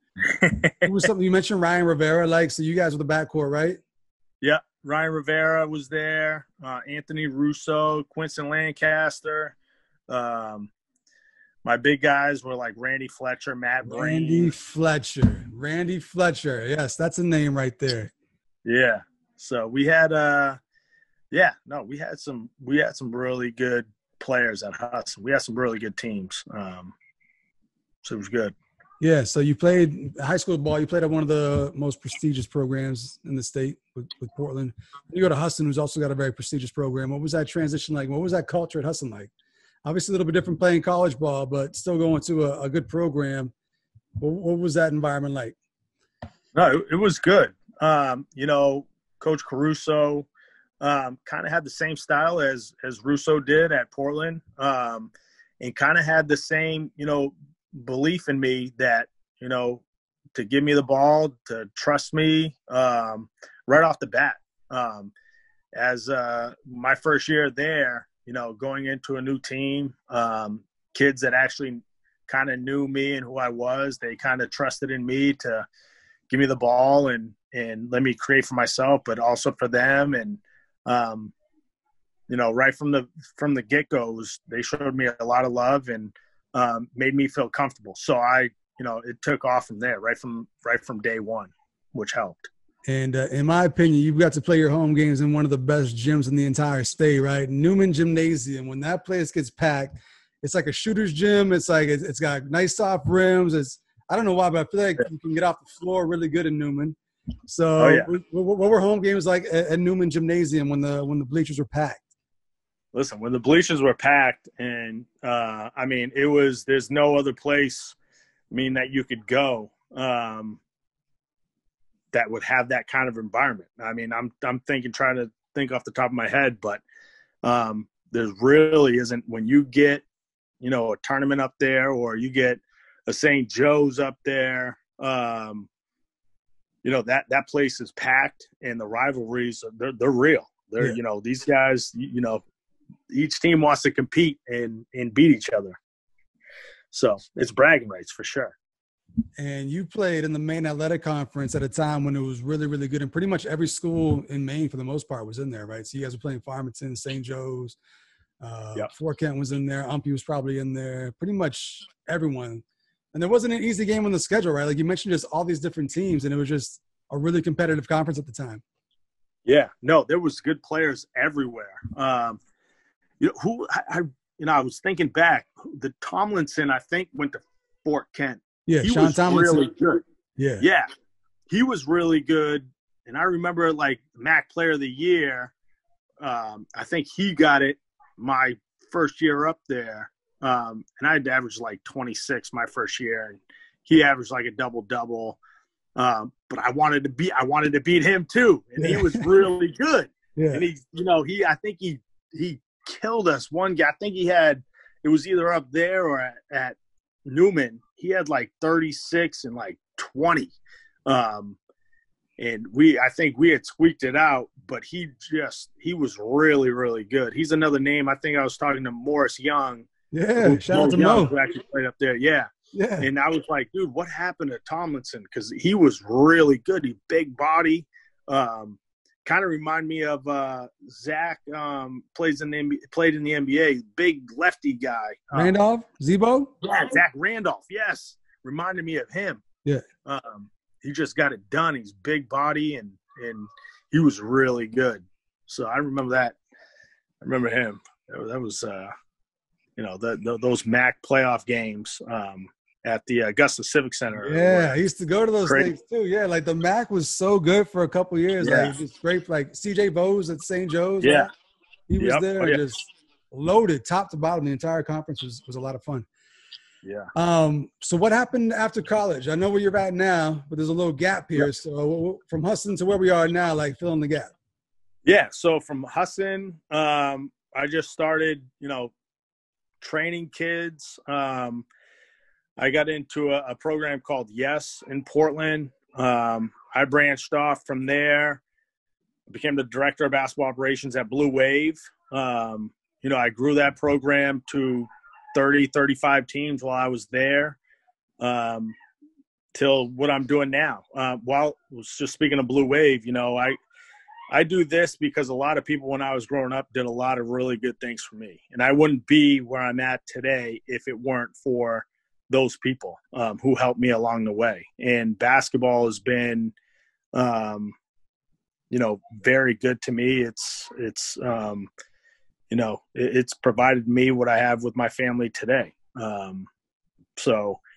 Speaker 2: it was something you mentioned Ryan Rivera, like, so you guys were the backcourt, right?
Speaker 3: Yeah, Ryan Rivera was there, uh, Anthony Russo, Quincy Lancaster. Um, my big guys were like Randy Fletcher, Matt
Speaker 2: Randy
Speaker 3: Breen.
Speaker 2: Fletcher. Randy Fletcher. Yes, that's a name right there.
Speaker 3: Yeah. So we had uh yeah, no, we had some we had some really good players at Hudson. We had some really good teams. Um, so it was good.
Speaker 2: Yeah, so you played high school ball. You played at one of the most prestigious programs in the state with, with Portland. You go to Husson, who's also got a very prestigious program. What was that transition like? What was that culture at Husson like? Obviously, a little bit different playing college ball, but still going to a, a good program. What, what was that environment like?
Speaker 3: No, it, it was good. Um, you know, Coach Caruso um, kind of had the same style as as Russo did at Portland, um, and kind of had the same, you know, belief in me that, you know, to give me the ball, to trust me um, right off the bat. Um, as uh, my first year there, you know, going into a new team, um, kids that actually kind of knew me and who I was, they kind of trusted in me to give me the ball and, and let me create for myself, but also for them. And, um, you know, right from the, from the get-goes, they showed me a lot of love and, um, made me feel comfortable. So I, you know, it took off from there, right from, right from day one, which helped.
Speaker 2: And uh, in my opinion, you've got to play your home games in one of the best gyms in the entire state, right? Newman Gymnasium. When that place gets packed, it's like a shooter's gym. It's like, it's, it's got nice soft rims. It's, I don't know why, but I feel like you can get off the floor really good in Newman. So
Speaker 3: Oh, yeah.
Speaker 2: what, what were home games like at, at Newman Gymnasium when the, when the bleachers were packed?
Speaker 3: Listen, when the bleachers were packed and, uh, I mean, it was, there's no other place, I mean, that you could go, um, that would have that kind of environment. I mean, I'm, I'm thinking, trying to think off the top of my head, but, um, there really isn't, when you get, you know, a tournament up there, or you get a Saint Joe's up there, um, you know, that, that place is packed, and the rivalries, they're, they're real. They're, yeah. you know, these guys, you know, each team wants to compete and, and beat each other. So it's bragging rights for sure.
Speaker 2: And you played in the Maine Athletic Conference at a time when it was really, really good. And pretty much every school in Maine, for the most part, was in there, right? So you guys were playing Farmington, Saint Joe's, uh, yep. Fort Kent was in there. Umpy was probably in there. Pretty much everyone. And there wasn't an easy game on the schedule, right? Like you mentioned, just all these different teams, and it was just a really competitive conference at the time.
Speaker 3: Yeah, no, there was good players everywhere. Um, you know, who I, I, you know, I was thinking back. The Tomlinson, I think, went to Fort Kent.
Speaker 2: Yeah,
Speaker 3: he
Speaker 2: Sean
Speaker 3: was
Speaker 2: Tomlinson.
Speaker 3: really good.
Speaker 2: Yeah,
Speaker 3: yeah, he was really good. And I remember, like, M A C Player of the Year. Um, I think he got it my first year up there, um, and I had to average like twenty-six my first year, and he averaged like a double double. Um, but I wanted to beat, I wanted to beat him too, and yeah. he was really good.
Speaker 2: Yeah.
Speaker 3: And he, you know, he, I think he he killed us one guy. I think he had, it was either up there or at, at Newman. He had like thirty-six and like twenty. Um, and we, I think we had squeaked it out, but he just, he was really, really good. He's another name. I think I was talking to Morris Young.
Speaker 2: Yeah.
Speaker 3: Who,
Speaker 2: shout out to
Speaker 3: Young,
Speaker 2: Mo.
Speaker 3: who actually played up there. Yeah.
Speaker 2: Yeah.
Speaker 3: And I was like, dude, what happened to Tomlinson? Cause he was really good. He big body, um, kind of remind me of, uh, Zach, um, plays in the N B A, played in the N B A, big lefty guy. Um,
Speaker 2: Randolph, Zebo.
Speaker 3: Yeah. Zach Randolph. Yes. Reminded me of him.
Speaker 2: Yeah.
Speaker 3: Um, he just got it done. He's big body, and, and he was really good. So I remember that. I remember him. That was, uh, you know, the, the, those M A C playoff games um, at the Augusta Civic Center.
Speaker 2: Yeah, I used to go to those
Speaker 3: crazy.
Speaker 2: things too. Yeah, like the M A C was so good for a couple of years.
Speaker 3: Yeah.
Speaker 2: Like it's great. Like C J Bowes at Saint Joe's.
Speaker 3: Yeah.
Speaker 2: Right? He was
Speaker 3: Yep.
Speaker 2: there,
Speaker 3: Oh, yeah.
Speaker 2: just loaded top to bottom. The entire conference was, was a lot of fun.
Speaker 3: Yeah.
Speaker 2: Um, so what happened after college? I know where you're at now, but there's a little gap here.
Speaker 3: Yep.
Speaker 2: So from Huston to where we are now, like fill in the gap.
Speaker 3: Yeah. So from Husson, um, I just started, you know, training kids. Um, I got into a, a program called Yes in Portland. Um, I branched off from there, became the director of basketball operations at Blue Wave. Um, you know, I grew that program to thirty, thirty-five teams while I was there, um, till what I'm doing now. Uh, while I was just speaking of Blue Wave, you know, I, I do this because a lot of people when I was growing up did a lot of really good things for me. And I wouldn't be where I'm at today if it weren't for those people um, who helped me along the way. And basketball has been, um, you know, very good to me. It's, it's, um, you know, it, it's provided me what I have with my family today. Um, so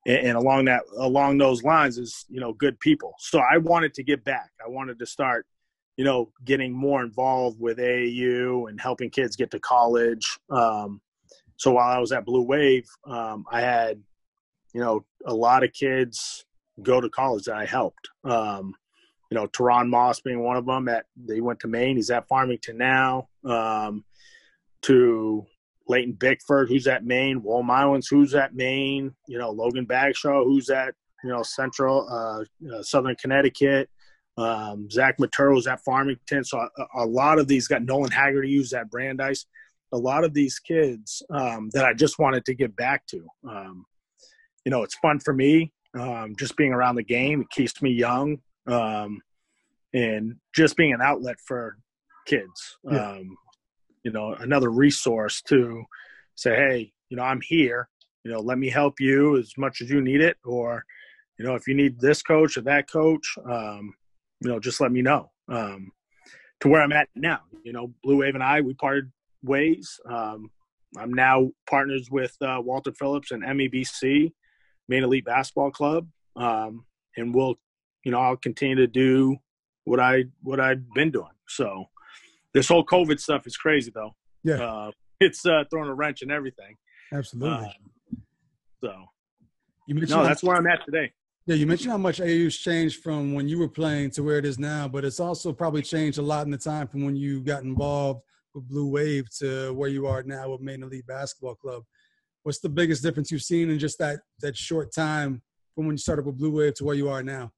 Speaker 3: and, and along that along those lines is, you know, good people. So I wanted to get back. I wanted to start, you know, getting more involved with A A U and helping kids get to college. Um, so while I was at Blue Wave, um, I had, you know, a lot of kids go to college that I helped. Um, you know, Teron Moss being one of them. At they went to Maine. He's at Farmington now. Um, to Leighton Bickford, who's at Maine. Will Mylans, who's at Maine. You know, Logan Bagshaw, who's at, you know, Central, uh, uh, Southern Connecticut. Um, Zach Matero's at Farmington. So a, a lot of these got Nolan Haggerty, who's at Brandeis. A lot of these kids um, that I just wanted to get back to. Um, you know, it's fun for me um, just being around the game. It keeps me young. Um, and just being an outlet for kids,
Speaker 2: Yeah.
Speaker 3: um, you know, another resource to say, hey, you know, I'm here, you know, let me help you as much as you need it. Or, you know, if you need this coach or that coach, um, you know, just let me know. Um, to where I'm at now, you know, Blue Wave and I, we parted ways. Um, I'm now partners with uh, Walter Phillips and M E B C, Maine Elite Basketball Club. Um, and we'll, you know, I'll continue to do what I, what I've been doing. So this whole COVID stuff is crazy though.
Speaker 2: Yeah.
Speaker 3: Uh, it's uh, throwing a wrench in everything.
Speaker 2: Absolutely.
Speaker 3: Um, so
Speaker 2: You mentioned
Speaker 3: no,
Speaker 2: how-
Speaker 3: that's where I'm at today.
Speaker 2: Yeah, you mentioned how much A A U's changed from when you were playing to where it is now, but it's also probably changed a lot in the time from when you got involved with Blue Wave to where you are now with Maine Elite Basketball Club. What's the biggest difference you've seen in just that that short time from when you started with Blue Wave to where you are now?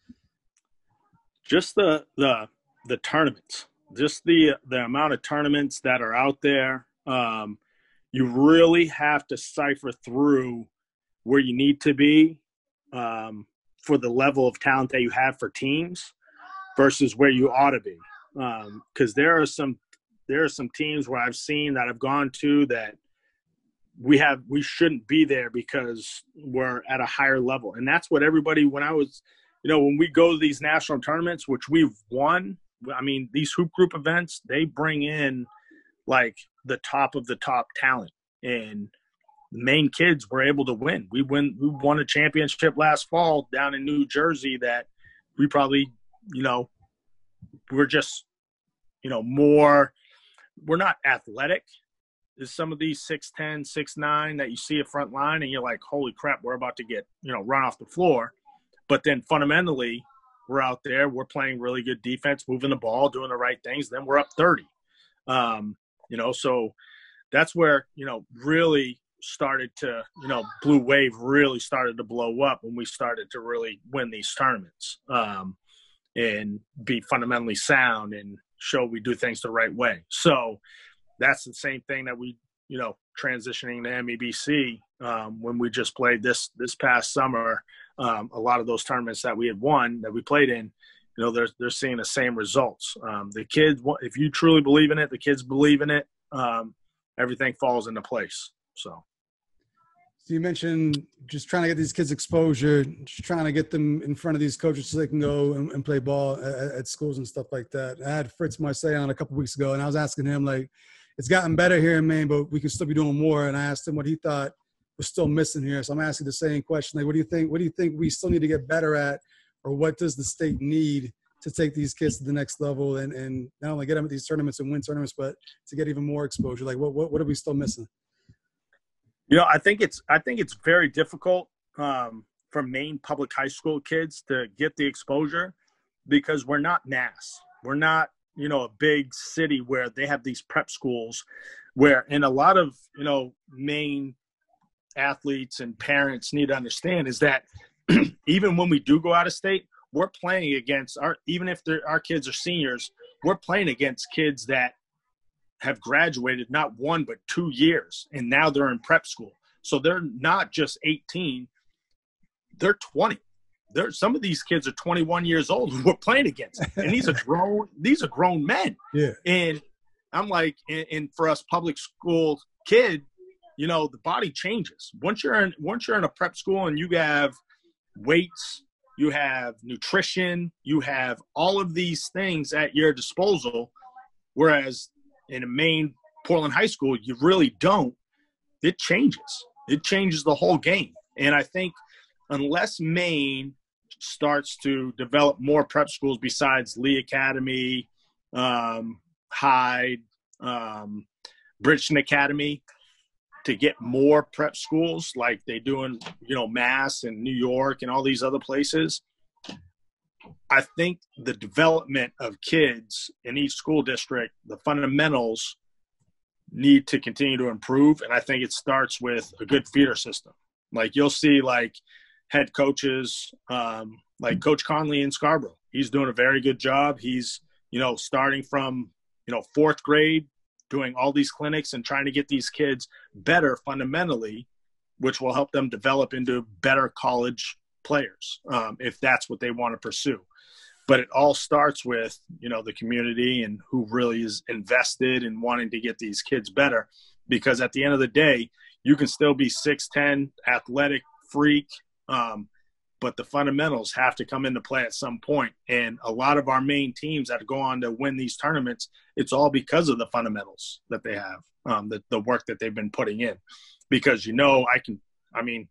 Speaker 3: Just the the the tournaments, just the the amount of tournaments that are out there. Um, you really have to cipher through where you need to be um, for the level of talent that you have for teams versus where you ought to be. Because um, there are some there are some teams where I've seen that I've gone to that we have we shouldn't be there because we're at a higher level. And that's what everybody, when I was, you know, when we go to these national tournaments, which we've won, I mean, these hoop group events, they bring in like the top of the top talent, and the Maine kids were able to win. We win. We won a championship last fall down in New Jersey that we probably, you know, we're just, you know, more, we're not athletic as some of these six ten, six nine that you see at front line, and you're like, holy crap, we're about to get, you know, run off the floor. But then fundamentally, we're out there, we're playing really good defense, moving the ball, doing the right things. Then we're up thirty. Um, you know, so that's where, you know, really started to, you know, Blue Wave really started to blow up when we started to really win these tournaments um, and be fundamentally sound and show we do things the right way. So that's the same thing that we, you know, transitioning to M E B C um, when we just played this this past summer. Um, a lot of those tournaments that we had won, that we played in, you know, they're they're seeing the same results. Um, the kids, if you truly believe in it, the kids believe in it. Um, everything falls into place. So.
Speaker 2: So you mentioned just trying to get these kids exposure, just trying to get them in front of these coaches so they can go and, and play ball at, at schools and stuff like that. I had Fritz Marseille on a couple weeks ago, and I was asking him, like, it's gotten better here in Maine, but we can still be doing more. And I asked him what he thought was still missing here. So I'm asking the same question. Like, what do you think, what do you think we still need to get better at, or what does the state need to take these kids to the next level and, and not only get them at these tournaments and win tournaments, but to get even more exposure? Like, what, what, what are we still missing?
Speaker 3: You know, I think it's I think it's very difficult um, for Maine public high school kids to get the exposure because we're not Mass. We're not, you know, a big city where they have these prep schools where, and a lot of, you know, Maine athletes and parents need to understand is that even when we do go out of state, we're playing against our, even if our kids are seniors, we're playing against kids that have graduated not one but two years, and now they're in prep school. So they're not just eighteen, they're twenty. They're, some of these kids are twenty-one years old who we're playing against, and these are grown these are grown men.
Speaker 2: Yeah.
Speaker 3: And I'm like, and, and for us public school kid, you know, the body changes once you're in once you're in a prep school and you have weights, you have nutrition, you have all of these things at your disposal, whereas in a Maine Portland high school, you really don't. It changes. It changes the whole game. And I think unless Maine starts to develop more prep schools besides Lee Academy, um, Hyde, um, Bridgeton Academy, to get more prep schools like they do in, you know, Mass and New York and all these other places, I think the development of kids in each school district, the fundamentals need to continue to improve. And I think it starts with a good feeder system. Like you'll see like head coaches, um, like Coach Conley in Scarborough. He's doing a very good job. He's, you know, starting from, you know, fourth grade, doing all these clinics and trying to get these kids better fundamentally, which will help them develop into better college players, um, if that's what they want to pursue. But it all starts with, you know, the community and who really is invested in wanting to get these kids better. Because at the end of the day, you can still be six ten, athletic freak, um, but the fundamentals have to come into play at some point. And a lot of our main teams that go on to win these tournaments, it's all because of the fundamentals that they have, um, the, the work that they've been putting in. Because, you know, I can, I mean,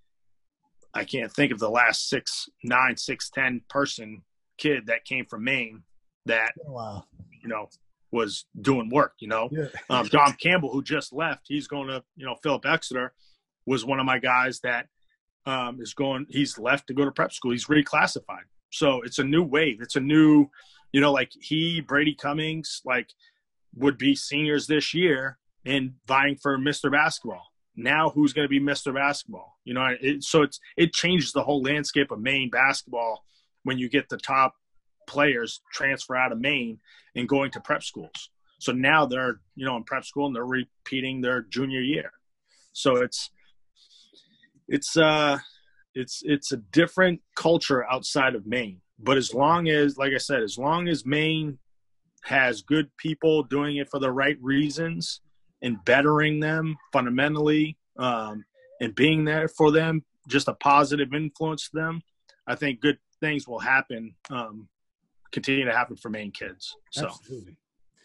Speaker 3: I can't think of the last six, nine, six, ten person kid that came from Maine that,
Speaker 2: Oh, wow.
Speaker 3: you know, was doing work, you know.
Speaker 2: Yeah.
Speaker 3: um, Dom Campbell, who just left, he's going to, you know, Philip Exeter was one of my guys that um, is going, he's left to go to prep school. He's reclassified. So it's a new wave. It's a new, you know, like he, Brady Cummings, like would be seniors this year and vying for Mister Basketball. Now who's going to be Mister Basketball? You know, it, so it's, it changes the whole landscape of Maine basketball when you get the top players transfer out of Maine and going to prep schools. So now they're, you know, in prep school and they're repeating their junior year. So it's, it's, uh, it's, it's a different culture outside of Maine. But as long as, like I said, as long as Maine has good people doing it for the right reasons and bettering them fundamentally, um, and being there for them, just a positive influence to them, I think good things will happen, um, continue to happen for Maine kids. So,
Speaker 2: Absolutely.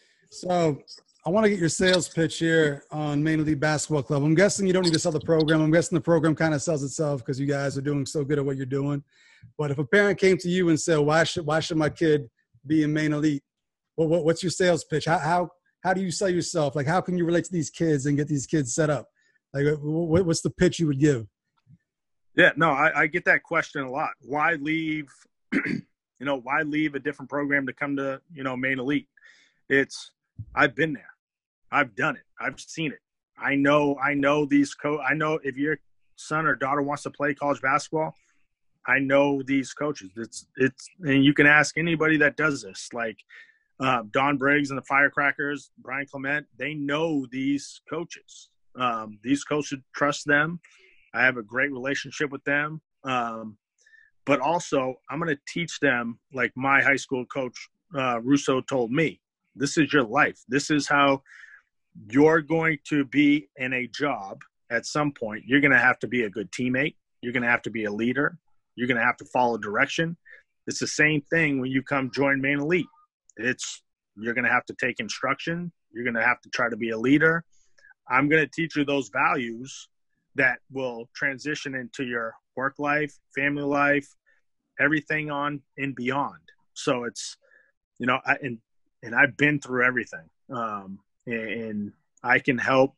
Speaker 2: So I want to get your sales pitch here on Maine Elite Basketball Club. I'm guessing you don't need to sell the program. I'm guessing the program kind of sells itself because you guys are doing so good at what you're doing. But if a parent came to you and said, why should, why should my kid be in Maine Elite? Well, what, what's your sales pitch? How, how, how do you sell yourself? Like, how can you relate to these kids and get these kids set up? Like, what, what's the pitch you would give?
Speaker 3: Yeah, no, I, I get that question a lot. Why leave, you know, why leave a different program to come to, you know, Maine Elite? It's, I've been there. I've done it. I've seen it. I know, I know these co I know if your son or daughter wants to play college basketball, I know these coaches. It's, it's, and you can ask anybody that does this, like uh, Don Briggs and the Firecrackers, Brian Clement, they know these coaches. Um, these coaches trust them. I have a great relationship with them. Um, but also I'm going to teach them, like my high school coach, uh, Russo told me, this is your life. This is how you're going to be in a job at some point. You're going to have to be a good teammate. You're going to have to be a leader. You're going to have to follow direction. It's the same thing when you come join Maine Elite. It's, you're going to have to take instruction. You're going to have to try to be a leader. I'm going to teach you those values that will transition into your work life, family life, everything on and beyond. So it's, you know, I, and, and I've been through everything. Um, and, and I can help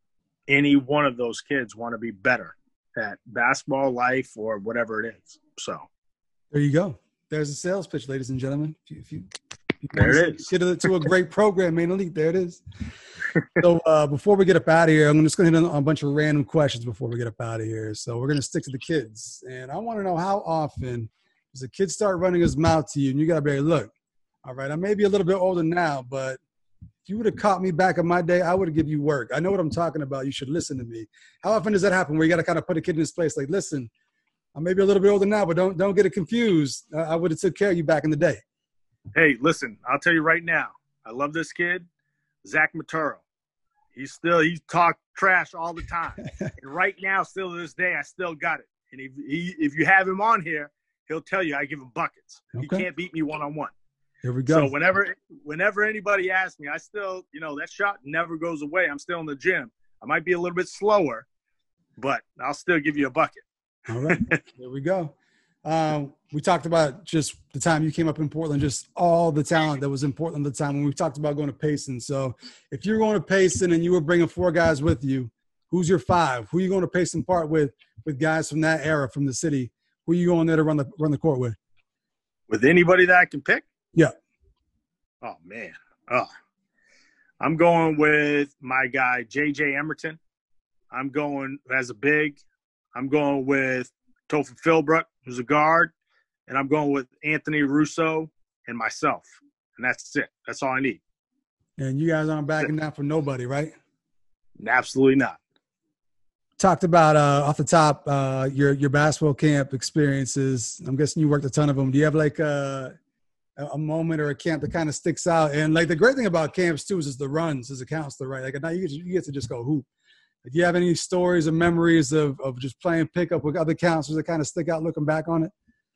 Speaker 3: any one of those kids want to be better at basketball, life, or whatever it is. So
Speaker 2: there you go. There's a sales pitch, ladies and gentlemen. If you, if you, if you
Speaker 3: there it is.
Speaker 2: Get it to a great program, Maine Elite. There it is. So uh, before we get up out of here, I'm just going to hit on a bunch of random questions before we get up out of here. So we're going to stick to the kids. And I want to know, how often does a kid start running his mouth to you? And you got to be like, look, all right, I may be a little bit older now, but if you would have caught me back in my day, I would have given you work. I know what I'm talking about. You should listen to me. How often does that happen where you got to kind of put a kid in his place? Like, listen, I may be a little bit older now, but don't don't get it confused. Uh, I would have took care of you back in the day.
Speaker 3: Hey, listen, I'll tell you right now. I love this kid, Zach Maturo. He's still, he talk trash all the time. And right now, still to this day, I still got it. And if he, if you have him on here, he'll tell you I give him buckets. Okay. He can't beat me one-on-one.
Speaker 2: Here we go.
Speaker 3: So whenever whenever anybody asks me, I still, you know, that shot never goes away. I'm still in the gym. I might be a little bit slower, but I'll still give you a bucket.
Speaker 2: All right, there we go. Um, we talked about just the time you came up in Portland, just all the talent that was in Portland at the time when we talked about going to Payson. So if you're going to Payson and you were bringing four guys with you, who's your five? Who are you going to Payson Park with, with guys from that era, from the city? Who are you going there to run the run the court with?
Speaker 3: With anybody that I can pick?
Speaker 2: Yeah.
Speaker 3: Oh, man. Oh. I'm going with my guy, J J Emerton. I'm going as a big. I'm going with Topher Philbrook, who's a guard. And I'm going with Anthony Russo and myself. And that's it. That's all I need.
Speaker 2: And you guys aren't backing down for nobody, right?
Speaker 3: Absolutely not.
Speaker 2: Talked about uh, off the top uh, your your basketball camp experiences. I'm guessing you worked a ton of them. Do you have like a, a moment or a camp that kind of sticks out? And like the great thing about camps too is, is the runs as a counselor, right? Like now you get, you get to just go hoop. Do you have any stories or memories of, of just playing pickup with other counselors that kind of stick out looking back on it?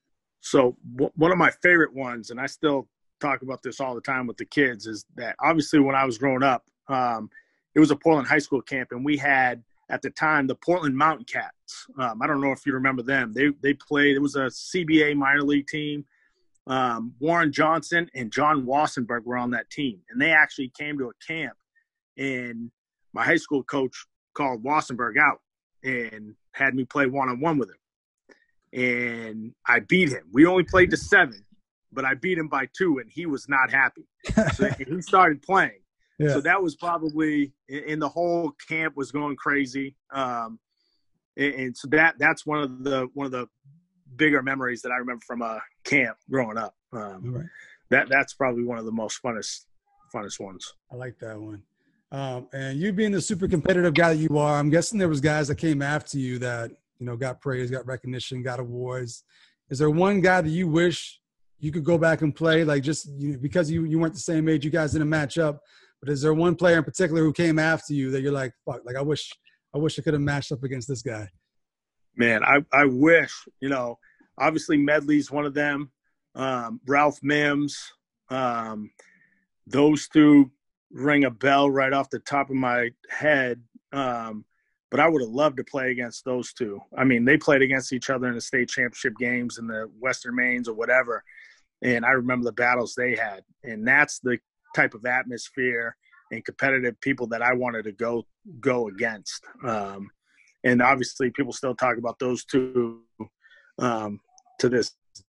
Speaker 3: So w- one of my favorite ones, and I still talk about this all the time with the kids, is that obviously when I was growing up, um, it was a Portland high school camp, and we had – at the time, the Portland Mountain Cats. Um, I don't know if you remember them. They they played. It was a C B A minor league team. Um, Warren Johnson and John Wassenberg were on that team, and they actually came to a camp. And my high school coach called Wassenberg out and had me play one on one with him. And I beat him. We only played to seven, but I beat him by two, and he was not happy. So he started playing. Yeah. So that was probably – and the whole camp was going crazy. Um, and, and so that that's one of the one of the bigger memories that I remember from a camp growing up. Um, right. That That's probably one of the most funnest funnest ones.
Speaker 2: I like that one. Um, and you being the super competitive guy that you are, I'm guessing there was guys that came after you that, you know, got praise, got recognition, got awards. Is there one guy that you wish you could go back and play, like just you, because you, you weren't the same age, you guys didn't match up? But is there one player in particular who came after you that you're like, fuck, like I wish I wish I could have matched up against this guy?
Speaker 3: Man, I, I wish, you know, obviously Medley's one of them. Um, Ralph Mims, um, those two ring a bell right off the top of my head. Um, but I would have loved to play against those two. I mean, they played against each other in the state championship games in the Western Mains or whatever. And I remember the battles they had. And that's the type of atmosphere and competitive people that I wanted to go go against. Um, and obviously people still talk about those two um, to this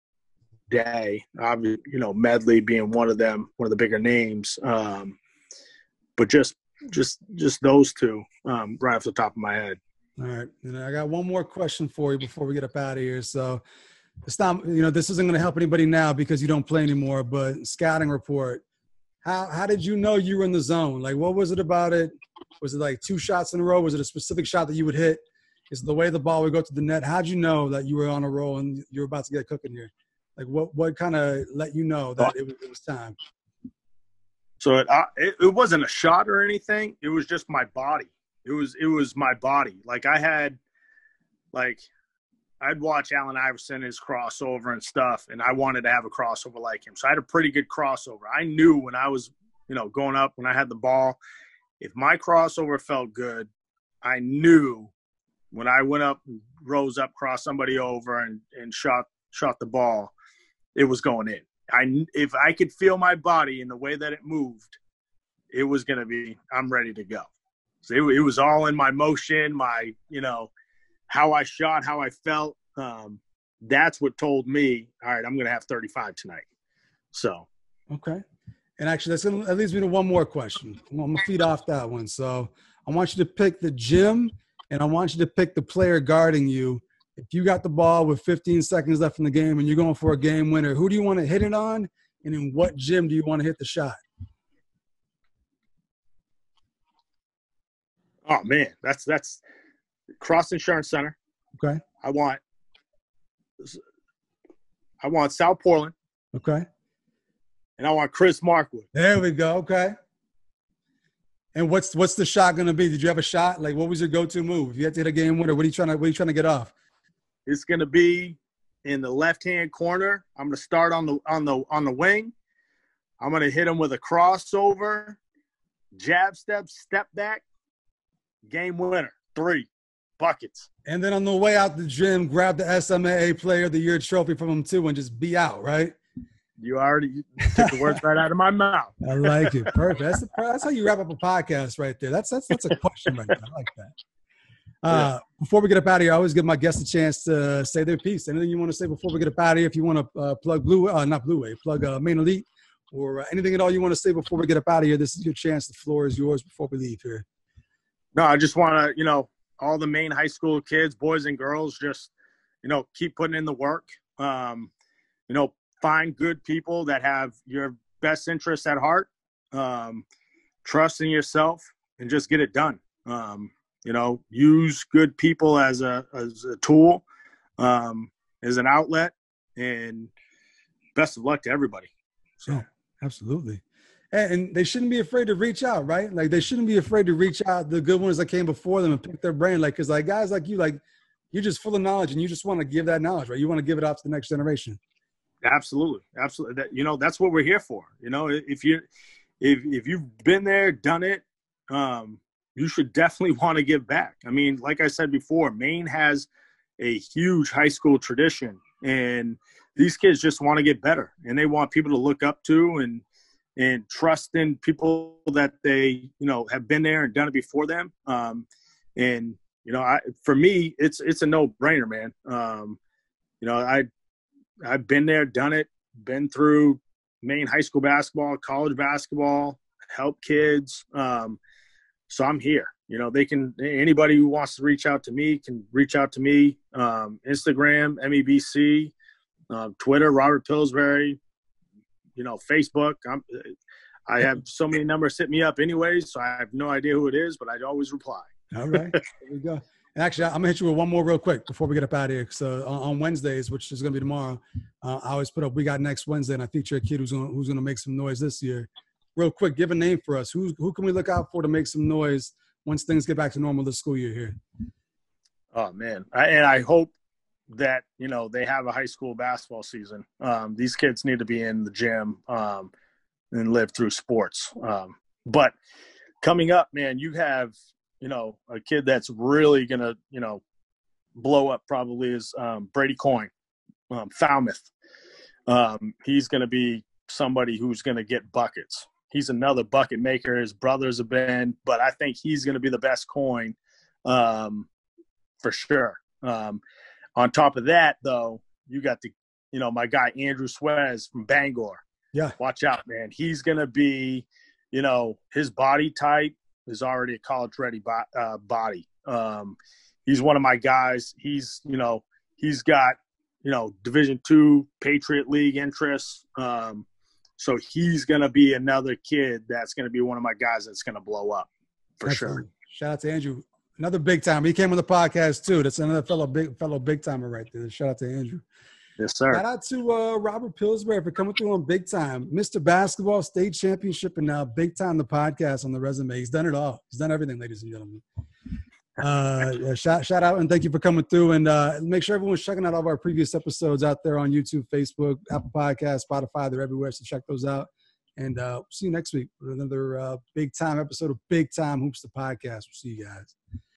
Speaker 3: day. Obviously, you know, Medley being one of them, one of the bigger names. Um, but just just just those two um, right off the top of my head.
Speaker 2: All right. And I got one more question for you before we get up out of here. So it's not, you know, this isn't going to help anybody now because you don't play anymore, but scouting report. How how did you know you were in the zone? Like, what was it about it? Was it like two shots in a row? Was it a specific shot that you would hit? Is it the way the ball would go to the net? How'd you know that you were on a roll and you were about to get cooking here? Like, what what kind of let you know that it was, it was time?
Speaker 3: So it, I, it it wasn't a shot or anything. It was just my body. It was it was my body. Like I had, like. I'd watch Allen Iverson, his crossover and stuff, and I wanted to have a crossover like him. So I had a pretty good crossover. I knew when I was, you know, going up, when I had the ball, if my crossover felt good, I knew when I went up, rose up, crossed somebody over and, and shot shot the ball, it was going in. I if I could feel my body in the way that it moved, it was going to be, I'm ready to go. So it, it was all in my motion, my, you know, how I shot, how I felt. Um, that's what told me, all right, I'm going to have thirty-five tonight. So.
Speaker 2: Okay. And actually, that's gonna, that leads me to one more question. I'm going to feed off that one. So I want you to pick the gym, and I want you to pick the player guarding you. If you got the ball with fifteen seconds left in the game and you're going for a game winner, who do you want to hit it on, and in what gym do you want to hit the shot?
Speaker 3: Oh, man, that's that's – Cross Insurance Center.
Speaker 2: Okay.
Speaker 3: I want I want South Portland.
Speaker 2: Okay.
Speaker 3: And I want Chris Markwood.
Speaker 2: There we go. Okay. And what's what's the shot gonna be? Did you have a shot? Like what was your go-to move? If you had to hit a game winner, what are you trying to what are you trying to get off?
Speaker 3: It's gonna be in the left-hand corner. I'm gonna start on the on the on the wing. I'm gonna hit him with a crossover, jab step, step back, game winner. Three. buckets.
Speaker 2: And then on the way out the gym, grab the S M A A Player of the Year trophy from him too and just be out, right?
Speaker 3: You already took the words right out of my mouth.
Speaker 2: I like it. Perfect. That's, the, that's how you wrap up a podcast right there. That's that's that's a question right there. I like that. Uh, yeah. Before we get up out of here, I always give my guests a chance to say their piece. Anything you want to say before we get up out of here? If you want to uh, plug Blue, uh, not Blue Wave, plug uh, Maine Elite, or uh, anything at all you want to say before we get up out of here, this is your chance. The floor is yours before we leave here.
Speaker 3: No, I just want to, you know, all the Maine high school kids, boys and girls, just, you know, keep putting in the work. Um, you know, find good people that have your best interests at heart. Um, trust in yourself and just get it done. Um, You know, use good people as a as a tool, um, as an outlet, and best of luck to everybody. So,
Speaker 2: yeah, absolutely. And, and they shouldn't be afraid to reach out, right? Like they shouldn't be afraid to reach out the good ones that came before them and pick their brain. Like, because like guys like you, like you're just full of knowledge and you just want to give that knowledge, right? You want to give it out to the next generation.
Speaker 3: Absolutely, absolutely. That, you know, that's what we're here for. You know, if you if if you've been there, done it. Um, you should definitely want to give back. I mean, like I said before, Maine has a huge high school tradition, and these kids just want to get better, and they want people to look up to and and trust in people that they, you know, have been there and done it before them. Um, and, you know, I, for me, it's it's a no-brainer, man. Um, you know, I, I've been there, done it, been through Maine high school basketball, college basketball, help kids. Um, So I'm here. You know, they can, anybody who wants to reach out to me can reach out to me. Um, Instagram, M E B C, um, Twitter, Robert Pillsbury, you know, Facebook. I'm, I have so many numbers hit me up anyways, so I have no idea who it is, but I always reply.
Speaker 2: All right. There we go. And actually, I'm going to hit you with one more real quick before we get up out of here. So on, on Wednesdays, which is going to be tomorrow, uh, I always put up, we got next Wednesday, and I feature a kid who's going who's going to make some noise this year. Real quick, give a name for us. Who who can we look out for to make some noise once things get back to normal this school year here?
Speaker 3: Oh, man. I, and I hope that, you know, they have a high school basketball season. Um, these kids need to be in the gym um, and live through sports. Um, but coming up, man, you have, you know, a kid that's really going to, you know, blow up probably is um, Brady Coyne, um, Falmouth. Um, he's going to be somebody who's going to get buckets. He's another bucket maker. His brothers have been, but I think he's going to be the best Coyne um, for sure. Um, on top of that, though, you got the, you know, my guy Andrew Suez from Bangor.
Speaker 2: Yeah.
Speaker 3: Watch out, man. He's going to be, you know, his body type is already a college-ready bo- uh, body. Um, he's one of my guys. He's, you know, he's got, you know, Division two Patriot League interests. Um, so he's going to be another kid that's going to be one of my guys that's going to blow up for
Speaker 2: Excellent.
Speaker 3: sure.
Speaker 2: Shout out to Andrew. Another big timer. He came on the podcast too. That's another fellow big fellow big timer right there. Shout out to Andrew.
Speaker 3: Yes, sir.
Speaker 2: Shout out to uh, Robert Pillsbury for coming through on Big Time. Mister Basketball, State Championship, and now Big Time, the podcast on the resume. He's done it all. He's done everything, ladies and gentlemen. Uh, yeah, shout, shout out and thank you for coming through. And uh, make sure everyone's checking out all of our previous episodes out there on YouTube, Facebook, Apple Podcasts, Spotify. They're everywhere, so check those out. And uh, we'll see you next week with another uh, Big Time episode of Big Time Hoops, the podcast. We'll see you guys.